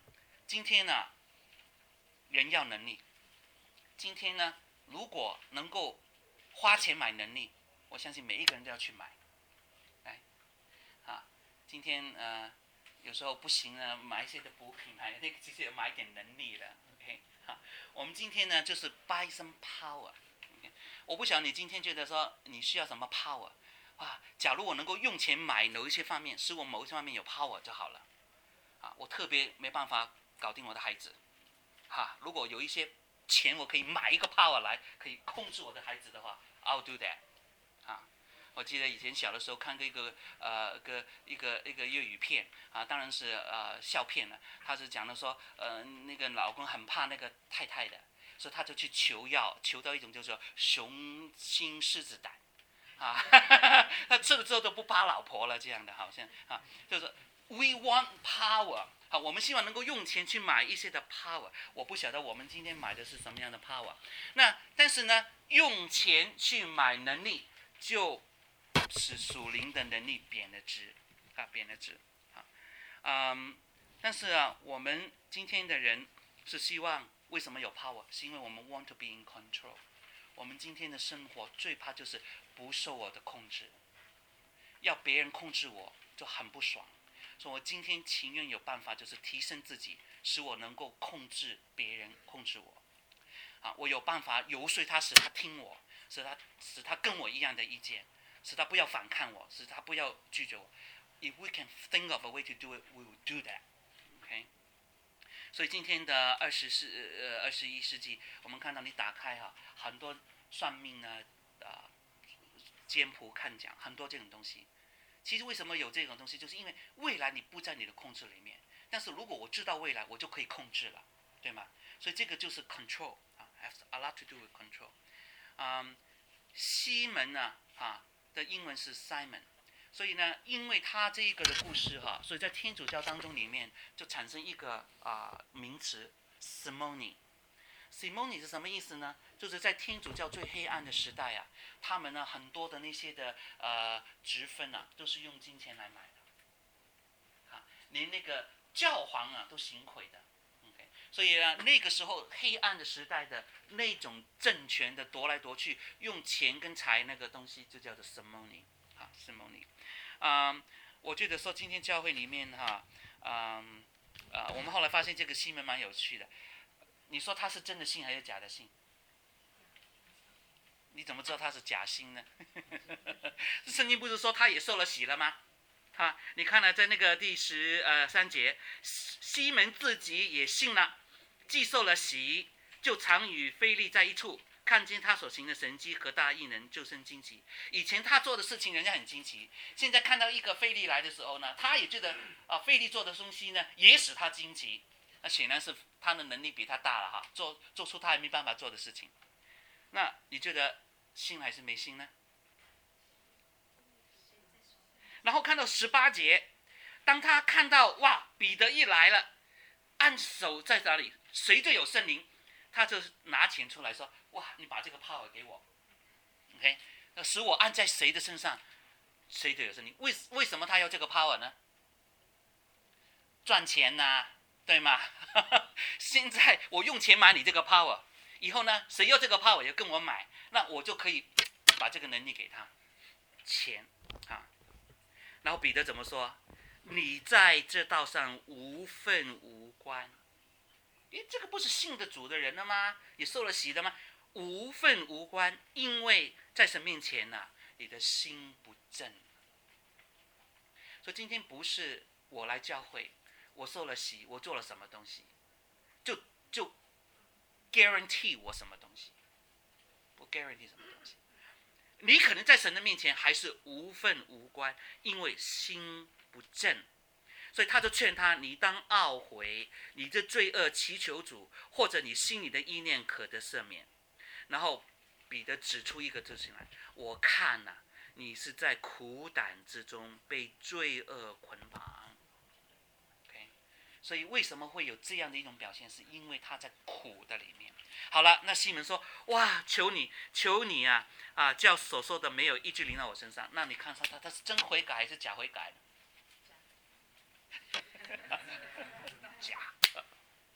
今天呢，人要能力。今天呢，如果能够花钱买能力，我相信每一个人都要去买。来，啊，今天呃，有时候不行呢，买一些的补品，买那个其实买点能力了。OK， 哈，我们今天呢就是 buy some power。Okay? 我不晓得你今天觉得说你需要什么 power。啊，假如我能够用钱买某一些方面，使我某一些方面有 power 就好了。啊，我特别没办法搞定我的孩子。哈、啊，如果有一些钱我可以买一个 power 来，可以控制我的孩子的话 ，I'll do that。啊，我记得以前小的时候看过一个呃个一个一个粤语片啊，当然是呃笑片了。他是讲的说，呃那个老公很怕那个太太的，所以他就去求药，求到一种叫做雄心狮子胆。啊，他吃了之后都不怕老婆了，这样的好像啊，就是 we want power 啊，我们希望能够用钱去买一些的 power。我不晓得我们今天买的是什么样的 power。那但是呢，用钱去买能力，就是属灵的能力贬了值啊，贬了值啊。嗯，但是啊，我们今天的人是希望为什么有 power？ 是因为我们 want to be in control。我们今天的生活最怕就是不受我的控制，要别人控制我就很不爽，所以我今天情愿有办法，就是提升自己，使我能够控制别人，控制我。啊，我有办法游说他，使他听我，使他使他跟我一样的意见，使他不要反抗我，使他不要拒绝我。If we can think of a way to do it, we will do that. OK。所以今天的二十世呃二十一世纪，我们看到你打开哈、啊，很多算命呢，啊、呃，占卜看讲很多这种东西。其实为什么有这种东西，就是因为未来你不在你的控制里面，但是如果我知道未来，我就可以控制了，对吗？所以这个就是 control 啊 ，has a lot to do with control。嗯，西门呢啊的英文是 Simon。所以呢，因为他这一个的故事哈，所以在天主教当中里面就产生一个啊、呃、名词 Simony。Simony 是什么意思呢？就是在天主教最黑暗的时代啊，他们呢很多的那些的呃职分啊，都是用金钱来买的，啊，连那个教皇啊都行贿的。OK， 所以呢，那个时候黑暗的时代的那种政权的夺来夺去，用钱跟财那个东西就叫做 Simony。啊 ，Simony。嗯，我觉得说今天教会里面哈，嗯，呃，我们后来发现这个西门蛮有趣的。你说他是真的信还是假的信？你怎么知道他是假信呢？圣经不是说他也受了洗了吗？啊，你看了在那个第十呃三节，西门自己也信了，既受了洗，就常与腓力在一处。看见他所行的神迹和大异能，就生惊奇。以前他做的事情，人家很惊奇；现在看到一个腓力来的时候呢，他也觉得啊，腓力做的东西呢，也使他惊奇。那显然是他的能力比他大了哈，做做出他还没办法做的事情。那你觉得信还是没信呢？然后看到十八节，当他看到哇，彼得一来了，按手在哪里，谁就有圣灵，他就拿钱出来说。哇！你把这个 power 给我 ，OK？ 那使我按在谁的身上，谁就有圣灵。为为什么他要这个 power 呢？赚钱呐、啊，对吗？现在我用钱买你这个 power， 以后呢，谁要这个 power 也跟我买，那我就可以把这个能力给他，钱啊。然后彼得怎么说？你在这道上无份无关。诶，这个不是信的主的人了吗？也受了洗的吗？无份无关，因为在神面前呢、啊，你的心不正。所以今天不是我来教会，我受了洗，我做了什么东西，就就 guarantee 我什么东西，不 guarantee 什么东西。你可能在神的面前还是无份无关，因为心不正。所以他就劝他，你当懊悔，你这罪恶祈求主，或者你心里的意念可得赦免。然后彼得指出一个事情来，我看呐、啊，你是在苦胆之中被罪恶捆绑。OK， 所以为什么会有这样的一种表现，是因为他在苦的里面。好了，那西门说，哇，求你，求你啊，啊，叫所说的没有一句临到我身上。那你看他他他是真悔改还是假悔改呢？假。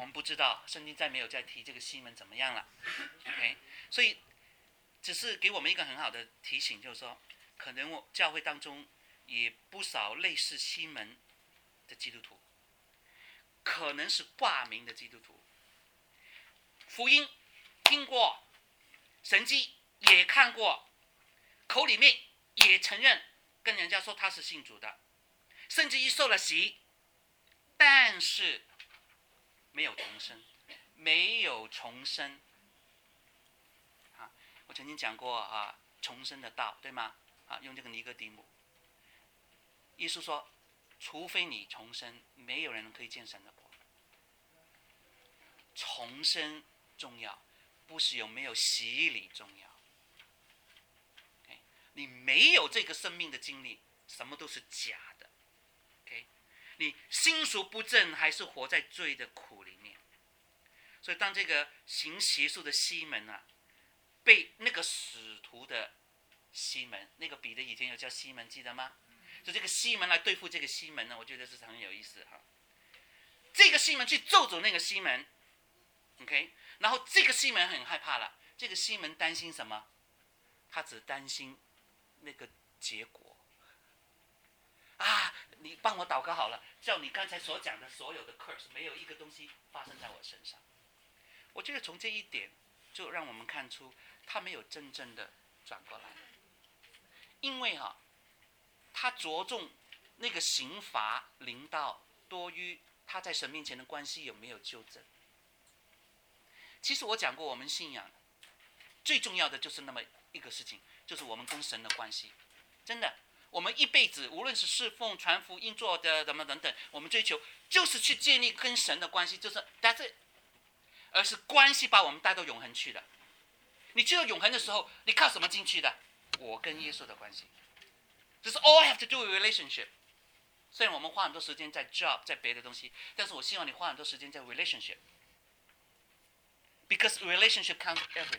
我们不知道，圣经再没有再提这个西门怎么样了 ，OK？ 所以只是给我们一个很好的提醒，就是说，可能我教会当中也不少类似西门的基督徒，可能是挂名的基督徒，福音听过，神迹也看过，口里面也承认跟人家说他是信主的，甚至于受了洗，但是没有重生，没有重生。啊，我曾经讲过啊，重生的道，对吗？啊，用这个尼哥底母，耶稣说，除非你重生，没有人可以见神的国。重生重要，不是有没有洗礼重要。Okay? 你没有这个生命的经历，什么都是假的。Okay? 你心术不正，还是活在罪的苦里面。所以当这个行邪术的西门啊，被那个使徒的西门，那个彼得以前有叫西门，记得吗？就这个西门来对付这个西门呢，我觉得是很有意思哈。这个西门去咒诅那个西门 ，OK， 然后这个西门很害怕了。这个西门担心什么？他只担心那个结果。啊，你帮我祷告好了，照你刚才所讲的所有的 curse， 没有一个东西发生在我身上。我觉得从这一点就让我们看出他没有真正的转过来，因为哈、啊，他着重那个刑罚临到多于他在神面前的关系有没有纠正。其实我讲过，我们信仰最重要的就是那么一个事情，就是我们跟神的关系。真的，我们一辈子无论是侍奉、传福音、做的什么等等，我们追求就是去建立跟神的关系，就是 that's it， 而是关系把我们带到永恒去的。你去到永恒的时候，你靠什么进去的？我跟耶稣的关系。这是 all I have to do with relationship。虽然我们花很多时间在 job， 在别的东西，但是我希望你花很多时间在 relationship。Because relationship counts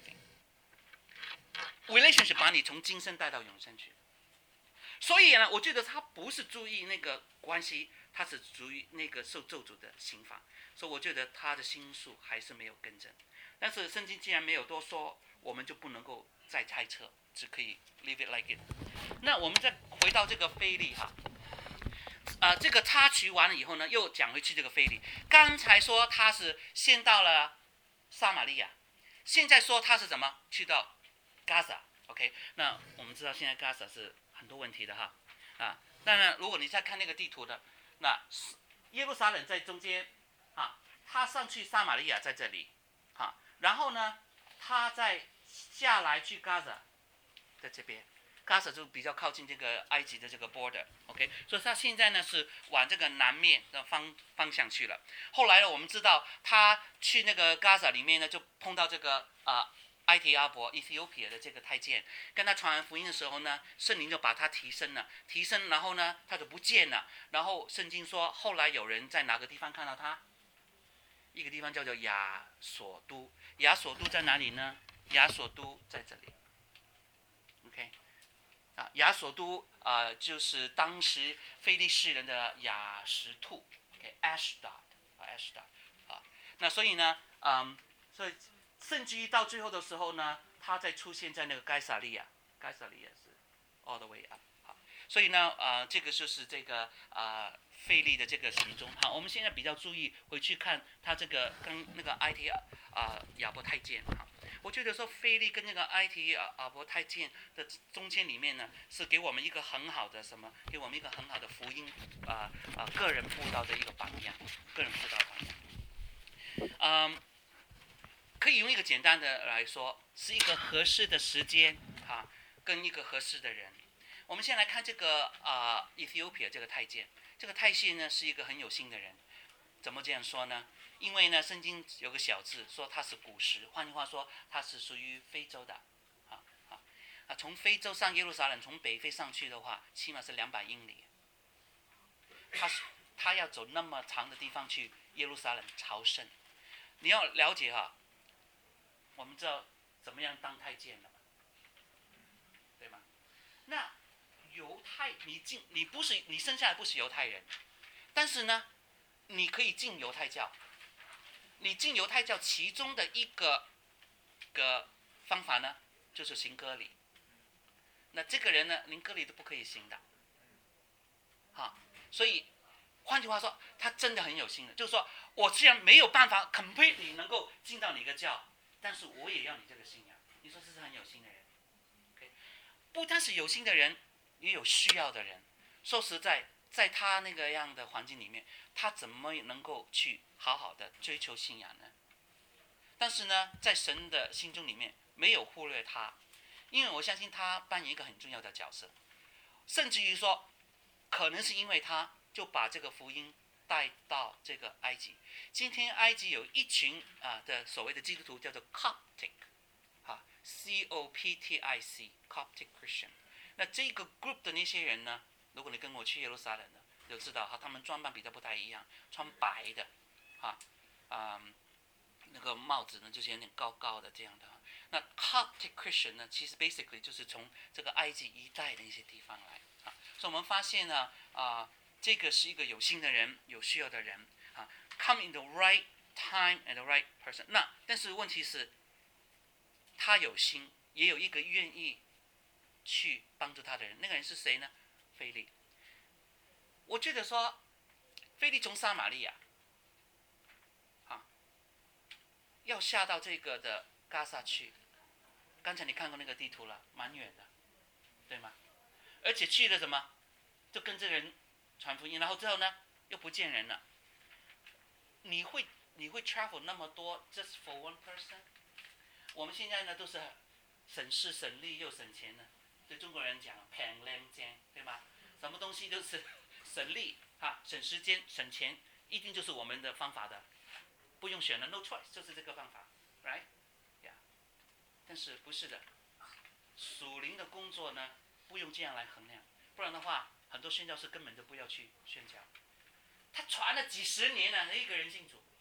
everything。relationship 把你从今生带到永生去。所以呢，我觉得他不是注意那个关系，他是注意那个受咒诅的刑罚。所以我觉得他的心术还是没有更正。但是圣经既然没有多说，我们就不能够再猜测，只可以 leave it like it。那我们再回到这个腓利哈，呃，这个插曲完了以后呢，又讲回去这个腓利。刚才说他是先到了撒玛利亚，现在说他是怎么去到加萨 ？OK， 那我们知道现在加萨是很多问题的哈，啊，当然如果你再看那个地图的，那耶路撒冷在中间，啊，他上去撒玛利亚在这里，啊，然后呢，他再下来去加萨，在这边。加萨就比较靠近这个埃及的这个 border，OK， 所以他现在呢是往这个南面的方方向去了。后来呢，我们知道他去那个加萨里面呢，就碰到这个啊、呃、埃提阿伯 Ethiopia 的这个太监，跟他传完福音的时候呢，圣灵就把他提升了，提升，然后呢他就不见了。然后圣经说，后来有人在哪个地方看到他？一个地方叫做亚索都，亚索都在哪里呢？亚索都在这里 ，OK。啊，亚索都啊、呃，就是当时非利士人的亚什图 ，OK，Ashdod 啊 ，Ashdod 啊，那所以呢，嗯，所以甚至于到最后的时候呢，他再出现在那个该撒利亚，该撒利亚是 all the way up 好，所以呢，呃，这个就是这个啊腓利的这个行踪。好，我们现在比较注意回去看他这个跟那个埃提啊、呃、亚伯太监哈。我觉得说腓利跟那个埃提阿伯太监的中间里面呢，是给我们一个很好的什么？给我们一个很好的福音啊啊、呃呃、个人布道的一个榜样，个人布道榜样。嗯，可以用一个简单的来说，是一个合适的时间啊，跟一个合适的人。我们先来看这个啊、呃、Ethiopia 这个太监，这个太监呢是一个很有心的人。怎么这样说呢？因为呢，圣经有个小字说他是古时，换句话说，他是属于非洲的，啊啊啊！从非洲上耶路撒冷，从北非上去的话，起码是两百英里。他是他要走那么长的地方去耶路撒冷朝圣，你要了解哈，我们知道怎么样当太监了嘛，对吗？那犹太，你进你不是你生下来不是犹太人，但是呢，你可以进犹太教。 你进犹太教其中的一个个方法呢，就是行割礼。那这个人呢，连割礼都不可以行的，好，所以换句话说，他真的很有心的，就是说我虽然没有办法 completely 能够进到你个教，但是我也要你这个信仰。你说这是很有心的人。Okay? 不单是有心的人，也有需要的人。说实在，在他那个样的环境里面，他怎么能够去好好的追求信仰呢？但是呢，在神的心中里面没有忽略他，因为我相信他扮演一个很重要的角色，甚至于说，可能是因为他就把这个福音带到这个埃及。今天埃及有一群啊的所谓的基督徒叫做 Coptic， 啊 ，C O P T I C，Coptic Christian。那这个 group 的那些人呢，如果你跟我去耶路撒冷的，就知道哈，他们装扮比较不太一样，穿白的，哈，啊、嗯，那个帽子呢就是有点高高的这样的。那 Coptic Christian 呢，其实 basically 就是从这个埃及一带的一些地方来啊，所以我们发现呢，啊、呃，这个是一个有心的人，有需要的人啊 ，come in the right time and the right person。那但是问题是，他有心，也有一个愿意去帮助他的人，那个人是谁呢？腓利。我觉得说，腓利从撒玛利亚，啊，要下到这个的加萨去。刚才你看过那个地图了，蛮远的，对吗？而且去了什么，就跟这个人传福音，然后之后呢，又不见人了。你会你会 travel 那么多 just for one person？ 我们现在呢都是省事省力又省钱的，对中国人讲平靚正，对吗？什么东西都是省力啊，省时间省钱，一定就是我们的方法的，不用选了 ，no choice， 就是这个方法 ，right？ Yeah。但是不是的，属灵的工作呢，不用这样来衡量，不然的话，很多宣教士根本就不要去宣教。他传了几十年了，一个人信主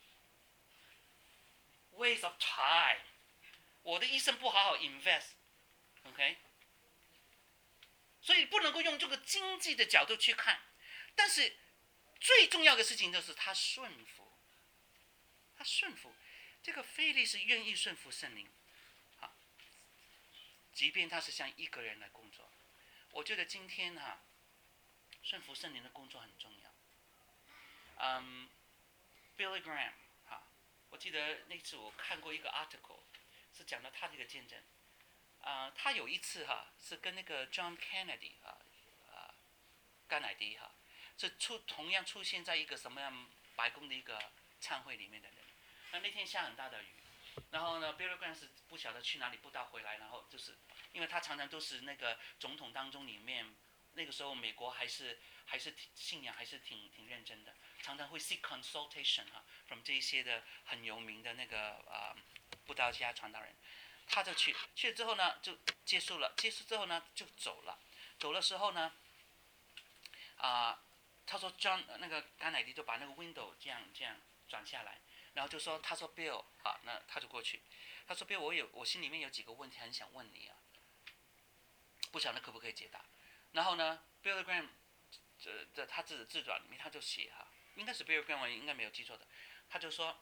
，waste of time。我的一生不好好 invest，OK？、Okay？ 所以不能够用这个经济的角度去看，但是最重要的事情就是他顺服，他顺服。这个腓利是愿意顺服圣灵，啊，即便他是像一个人来工作。我觉得今天哈、啊，顺服圣灵的工作很重要。嗯 ，Billy Graham 哈，我记得那次我看过一个 article， 是讲到他这个见证。啊、呃，他有一次哈是跟那个 John Kennedy 啊啊甘乃迪哈，是出同样出现在一个什么样白宫的一个参会里面的人。那那天下很大的雨，然后呢 ，Billy Graham 是不晓得去哪里布道回来，然后就是因为他常常都是那个总统当中里面，那个时候美国还是还是信仰还是挺挺认真的，常常会 seek consultation 哈 from 这一些的很有名的那个啊、呃、布道家传道人。他就去，去了之后呢，就结束了。结束之后呢，就走了。走的时候呢，啊、呃，他说 John 那个甘乃迪就把那个 window 这样这样转下来，然后就说，他说 Bill 啊，那他就过去，他说 Bill， 我有我心里面有几个问题很想问你啊，不晓得可不可以解答。然后呢 ，Billy Graham 这这他自己自传里面他就写哈，应该是 Billy Graham， 我应该没有记错的，他就说，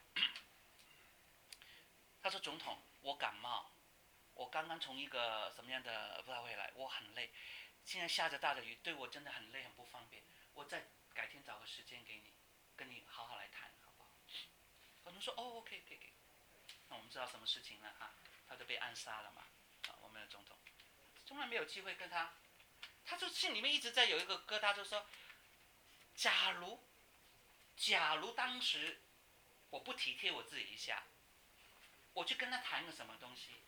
他说总统，我感冒。我刚刚从一个什么样的布道会来，我很累，现在下着大的雨，对我真的很累，很不方便。我再改天找个时间给你，跟你好好来谈，好不好？他们说哦 ，OK， 可以，可以。那我们知道什么事情了哈？他就被暗杀了嘛，啊，我们的总统，从来没有机会跟他，他就心里面一直在有一个疙瘩，就说，假如，假如当时我不体贴我自己一下，我去跟他谈个什么东西。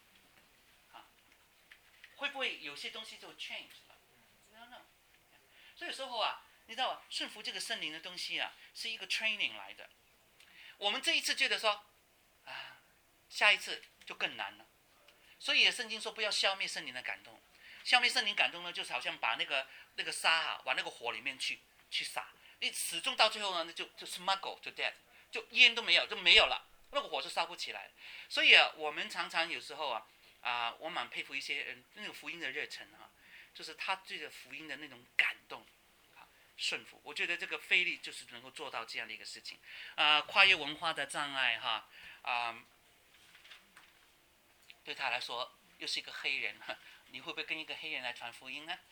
会不会有些东西就 change 了 ？No no。所以有时候啊，你知道吧，顺服这个圣灵的东西啊，是一个 training 来的。我们这一次觉得说，啊，下一次就更难了。所以圣经说不要消灭圣灵的感动，消灭圣灵感动呢，就是好像把那个那个沙啊，往那个火里面去去撒，你始终到最后呢，就就 smuggle to death， 就烟都没有，就没有了，那个火就烧不起来。所以啊，我们常常有时候啊。啊、呃，我蛮佩服一些人那个福音的热忱啊，就是他对着福音的那种感动，啊， 顺服。我觉得这个菲利就是能够做到这样的一个事情，啊、呃，跨越文化的障碍哈，啊、呃，对他来说又是一个黑人，你会不会跟一个黑人来传福音呢？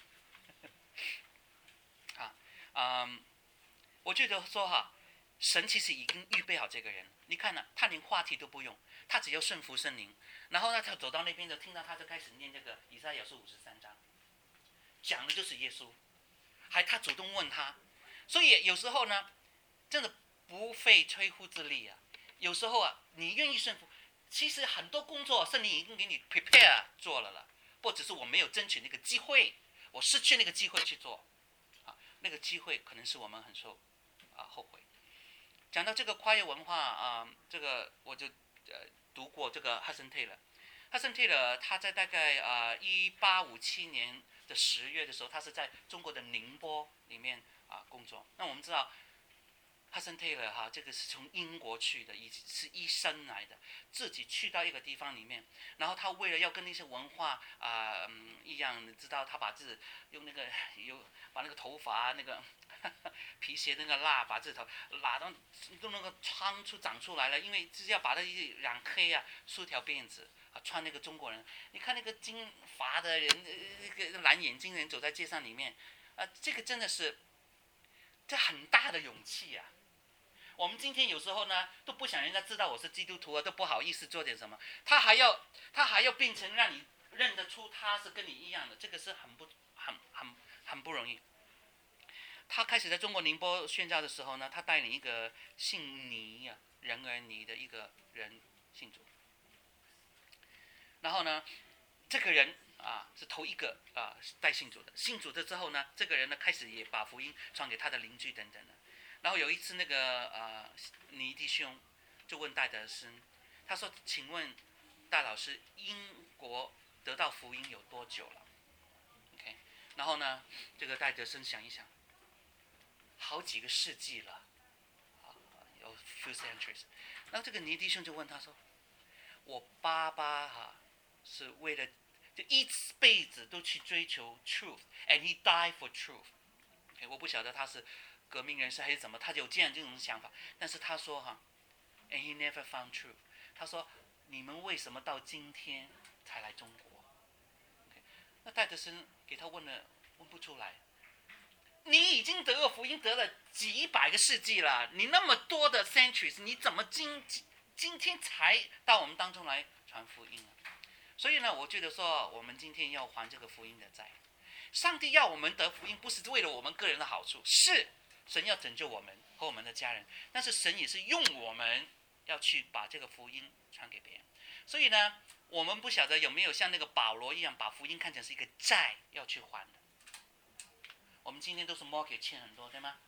啊，嗯，我觉得说哈，神其实已经预备好这个人。你看呢、啊，他连话题都不用，他只要顺服圣灵，然后呢，他走到那边就听到他就开始念这个以赛亚书五十三章，讲的就是耶稣，还他主动问他，所以有时候呢，真的不费吹灰之力啊。有时候啊，你愿意顺服，其实很多工作圣灵已经给你 prepare 做了了，或者是我没有争取那个机会，我失去那个机会去做。那个机会可能是我们很受啊后悔。讲到这个跨越文化啊、呃，这个我就呃读过这个哈森泰勒，哈森泰勒他在大概啊一八五七年的十月的时候，他是在中国的宁波里面啊工作。那我们知道哈森泰勒哈，这个是从英国去的，是是医生来的，自己去到一个地方里面，然后他为了要跟那些文化啊、呃、嗯一样，你知道他把自己用那个有把那个头发那个呵呵皮鞋那个蜡把自己头拉到都那个穿出长出来了，因为就是要把它染黑啊，梳条辫子啊，穿那个中国人，你看那个金发的人，那个蓝眼睛的人走在街上里面，啊，这个真的是这很大的勇气啊。我们今天有时候呢都不想人家知道我是基督徒啊，都不好意思做点什么，他还要他还要变成让你认得出他是跟你一样的，这个是很不很很很不容易。他开始在中国宁波宣教的时候呢，他带领一个姓倪啊人而倪的一个人信主，然后呢，这个人啊是头一个啊带信主的，信主的之后呢，这个人呢开始也把福音传给他的邻居等等的。然后有一次，那个呃倪弟兄就问戴德生，他说：“请问戴老师，英国得到福音有多久了 ？”OK， 然后呢，这个戴德生想一想，好几个世纪了，啊，有 few centuries。然后这个倪弟兄就问他说：“我爸爸哈、啊、是为了就一辈子都去追求 truth，and he died for truth。”OK， 我不晓得他是革命人士还是怎么，他有这样这种想法。但是他说哈 ，and he never found truth。他说你们为什么到今天才来中国 ？Okay， 那戴德生给他问了，问不出来。你已经得了福音得了几百个世纪了，你那么多的 centuries， 你怎么今今天才到我们当中来传福音啊？所以呢，我觉得说我们今天要还这个福音的债。上帝要我们得福音，不是为了我们个人的好处，是神要拯救我们和我们的家人，但是神也是用我们要去把这个福音传给别人。所以呢，我们不晓得有没有像那个保罗一样，把福音看成是一个债要去还的。我们今天都是 mortgage 欠很多，对吗？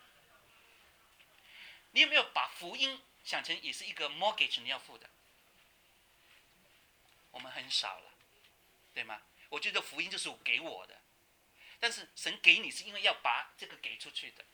你有没有把福音想成也是一个 mortgage 你要付的？我们很少了，对吗？我觉得福音就是给我的，但是神给你是因为要把这个给出去的。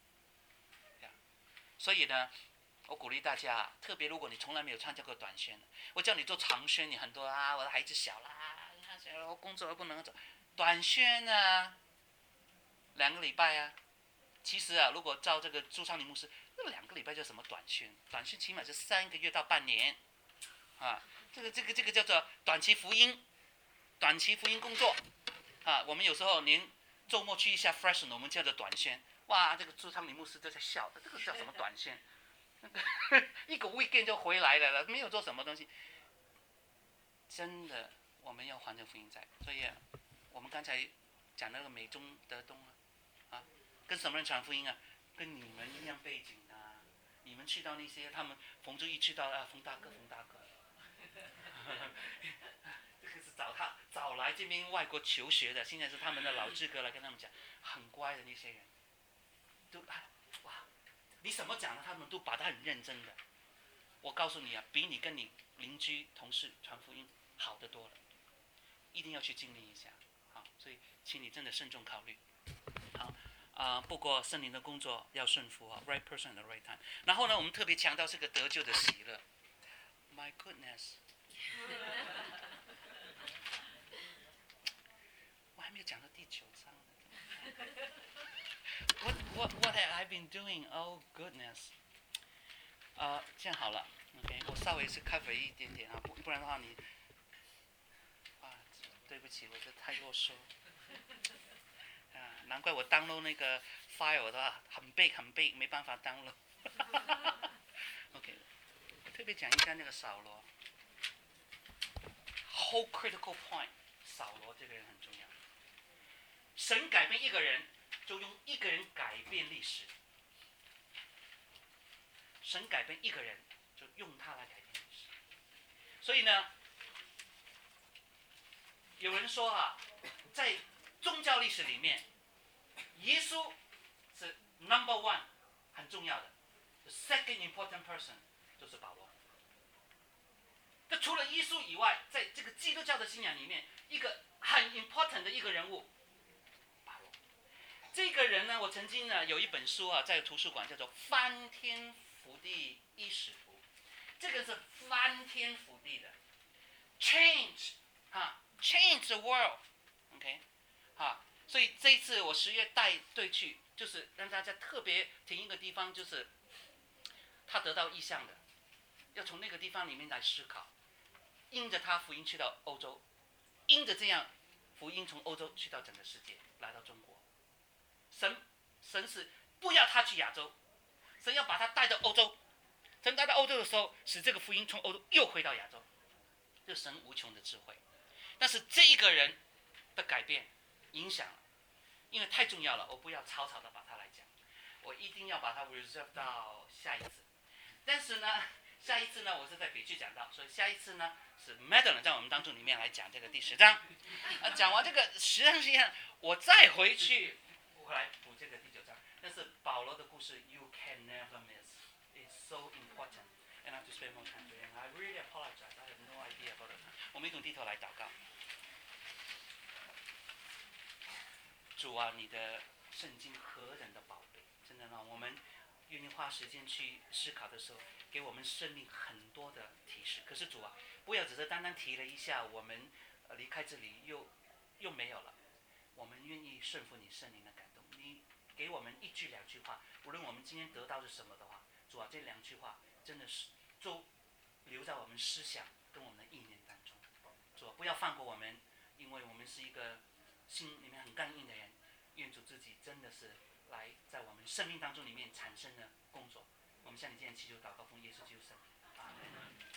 所以呢，我鼓励大家，特别如果你从来没有参加过短宣，我叫你做长宣，你很多啊，我的孩子小啦，我工作不能走，短宣啊，两个礼拜啊。其实啊，如果照这个朱昌林牧师，那两个礼拜叫什么短宣？短宣起码是三个月到半年，啊，这个这个这个叫做短期福音，短期福音工作，啊，我们有时候连周末去一下 Fresno， 我们叫做短宣。哇，这个朱昌林牧师都在笑，这个叫什么短宣？那个一个 weekend 就回来了，没有做什么东西。真的，我们要还这福音债。所以，我们刚才讲那个美中德东啊，啊，跟什么人传福音啊？跟你们一样背景啊。你们去到那些，他们冯周一去到啊，冯大哥，冯大哥，这个是找他找来这边外国求学的，现在是他们的老志哥来跟他们讲，很乖的那些人。都哇，你什么讲的，他们都把它很认真的。我告诉你啊，比你跟你邻居同事传福音好得多了，一定要去经历一下。好，所以请你真的慎重考虑。好啊、呃，不过圣灵的工作要顺服啊 ，right person at the right time。然后呢，我们特别强调这个得救的喜乐。My goodness， 我还没有讲到第九章呢。我我 been doing? Oh goodness. 呃，这样好了 ，OK， 我稍微是 cover 一点点啊，不不然的话你，啊，对不起，我这太啰嗦。啊，难怪我 download 那个 file 的话很 big 很 big， 没办法 download。OK， 特别讲一下那个扫罗。Whole critical point， 扫罗这个人很重要。神改变一个人，就用一个人改变历史。神改变一个人，就用他来改变历史。所以呢，有人说啊，在宗教历史里面，耶稣是 number one， 很重要的。The second important person 就是保罗。那除了耶稣以外，在这个基督教的信仰里面，一个很 important 的一个人物，保罗。这个人呢，我曾经呢有一本书啊，在图书馆叫做《翻天覆地伊始福》，这个是翻天覆地的 ，change 啊 ，change the world，OK， 啊，所以这一次我十月带队去，就是让大家特别停一个地方，就是他得到意象的，要从那个地方里面来思考。因着他福音去到欧洲，因着这样福音从欧洲去到整个世界，来到中国。神神是不要他去亚洲，神要把他带到欧洲。神带到欧洲的时候，使这个福音从欧洲又回到亚洲，这是神无穷的智慧。但是这一个人的改变影响了，因为太重要了，我不要草草的把它来讲，我一定要把它 reserve 到下一次。但是呢，下一次呢，我是在北区讲到，所以下一次呢是 Madeline 在我们当中里面来讲这个第十章。啊，讲完这个十章实际上，我再回去我来补这个第九章。但是保罗的故事 ，you can never miss. It's so important, and I have to spend more time doing. I really apologize. I have no idea about it. 我们一同低头来祷告。主啊，你的圣经何等的宝贝，真的让我们愿意花时间去思考的时候，给我们生命很多的提示。可是主啊，不要只是单单提了一下，我们离开这里又又没有了。我们愿意顺服你圣灵的感动，你给我们一句两句话，无论我们今天得到是什么的话，主啊，这两句话真的是都留在我们思想跟我们的意念当中。主啊，不要放过我们，因为我们是一个心里面很刚硬的人。愿主自己真的是来在我们生命当中里面产生的工作。我们向你今天祈求祷告，奉耶稣基督圣名，阿门。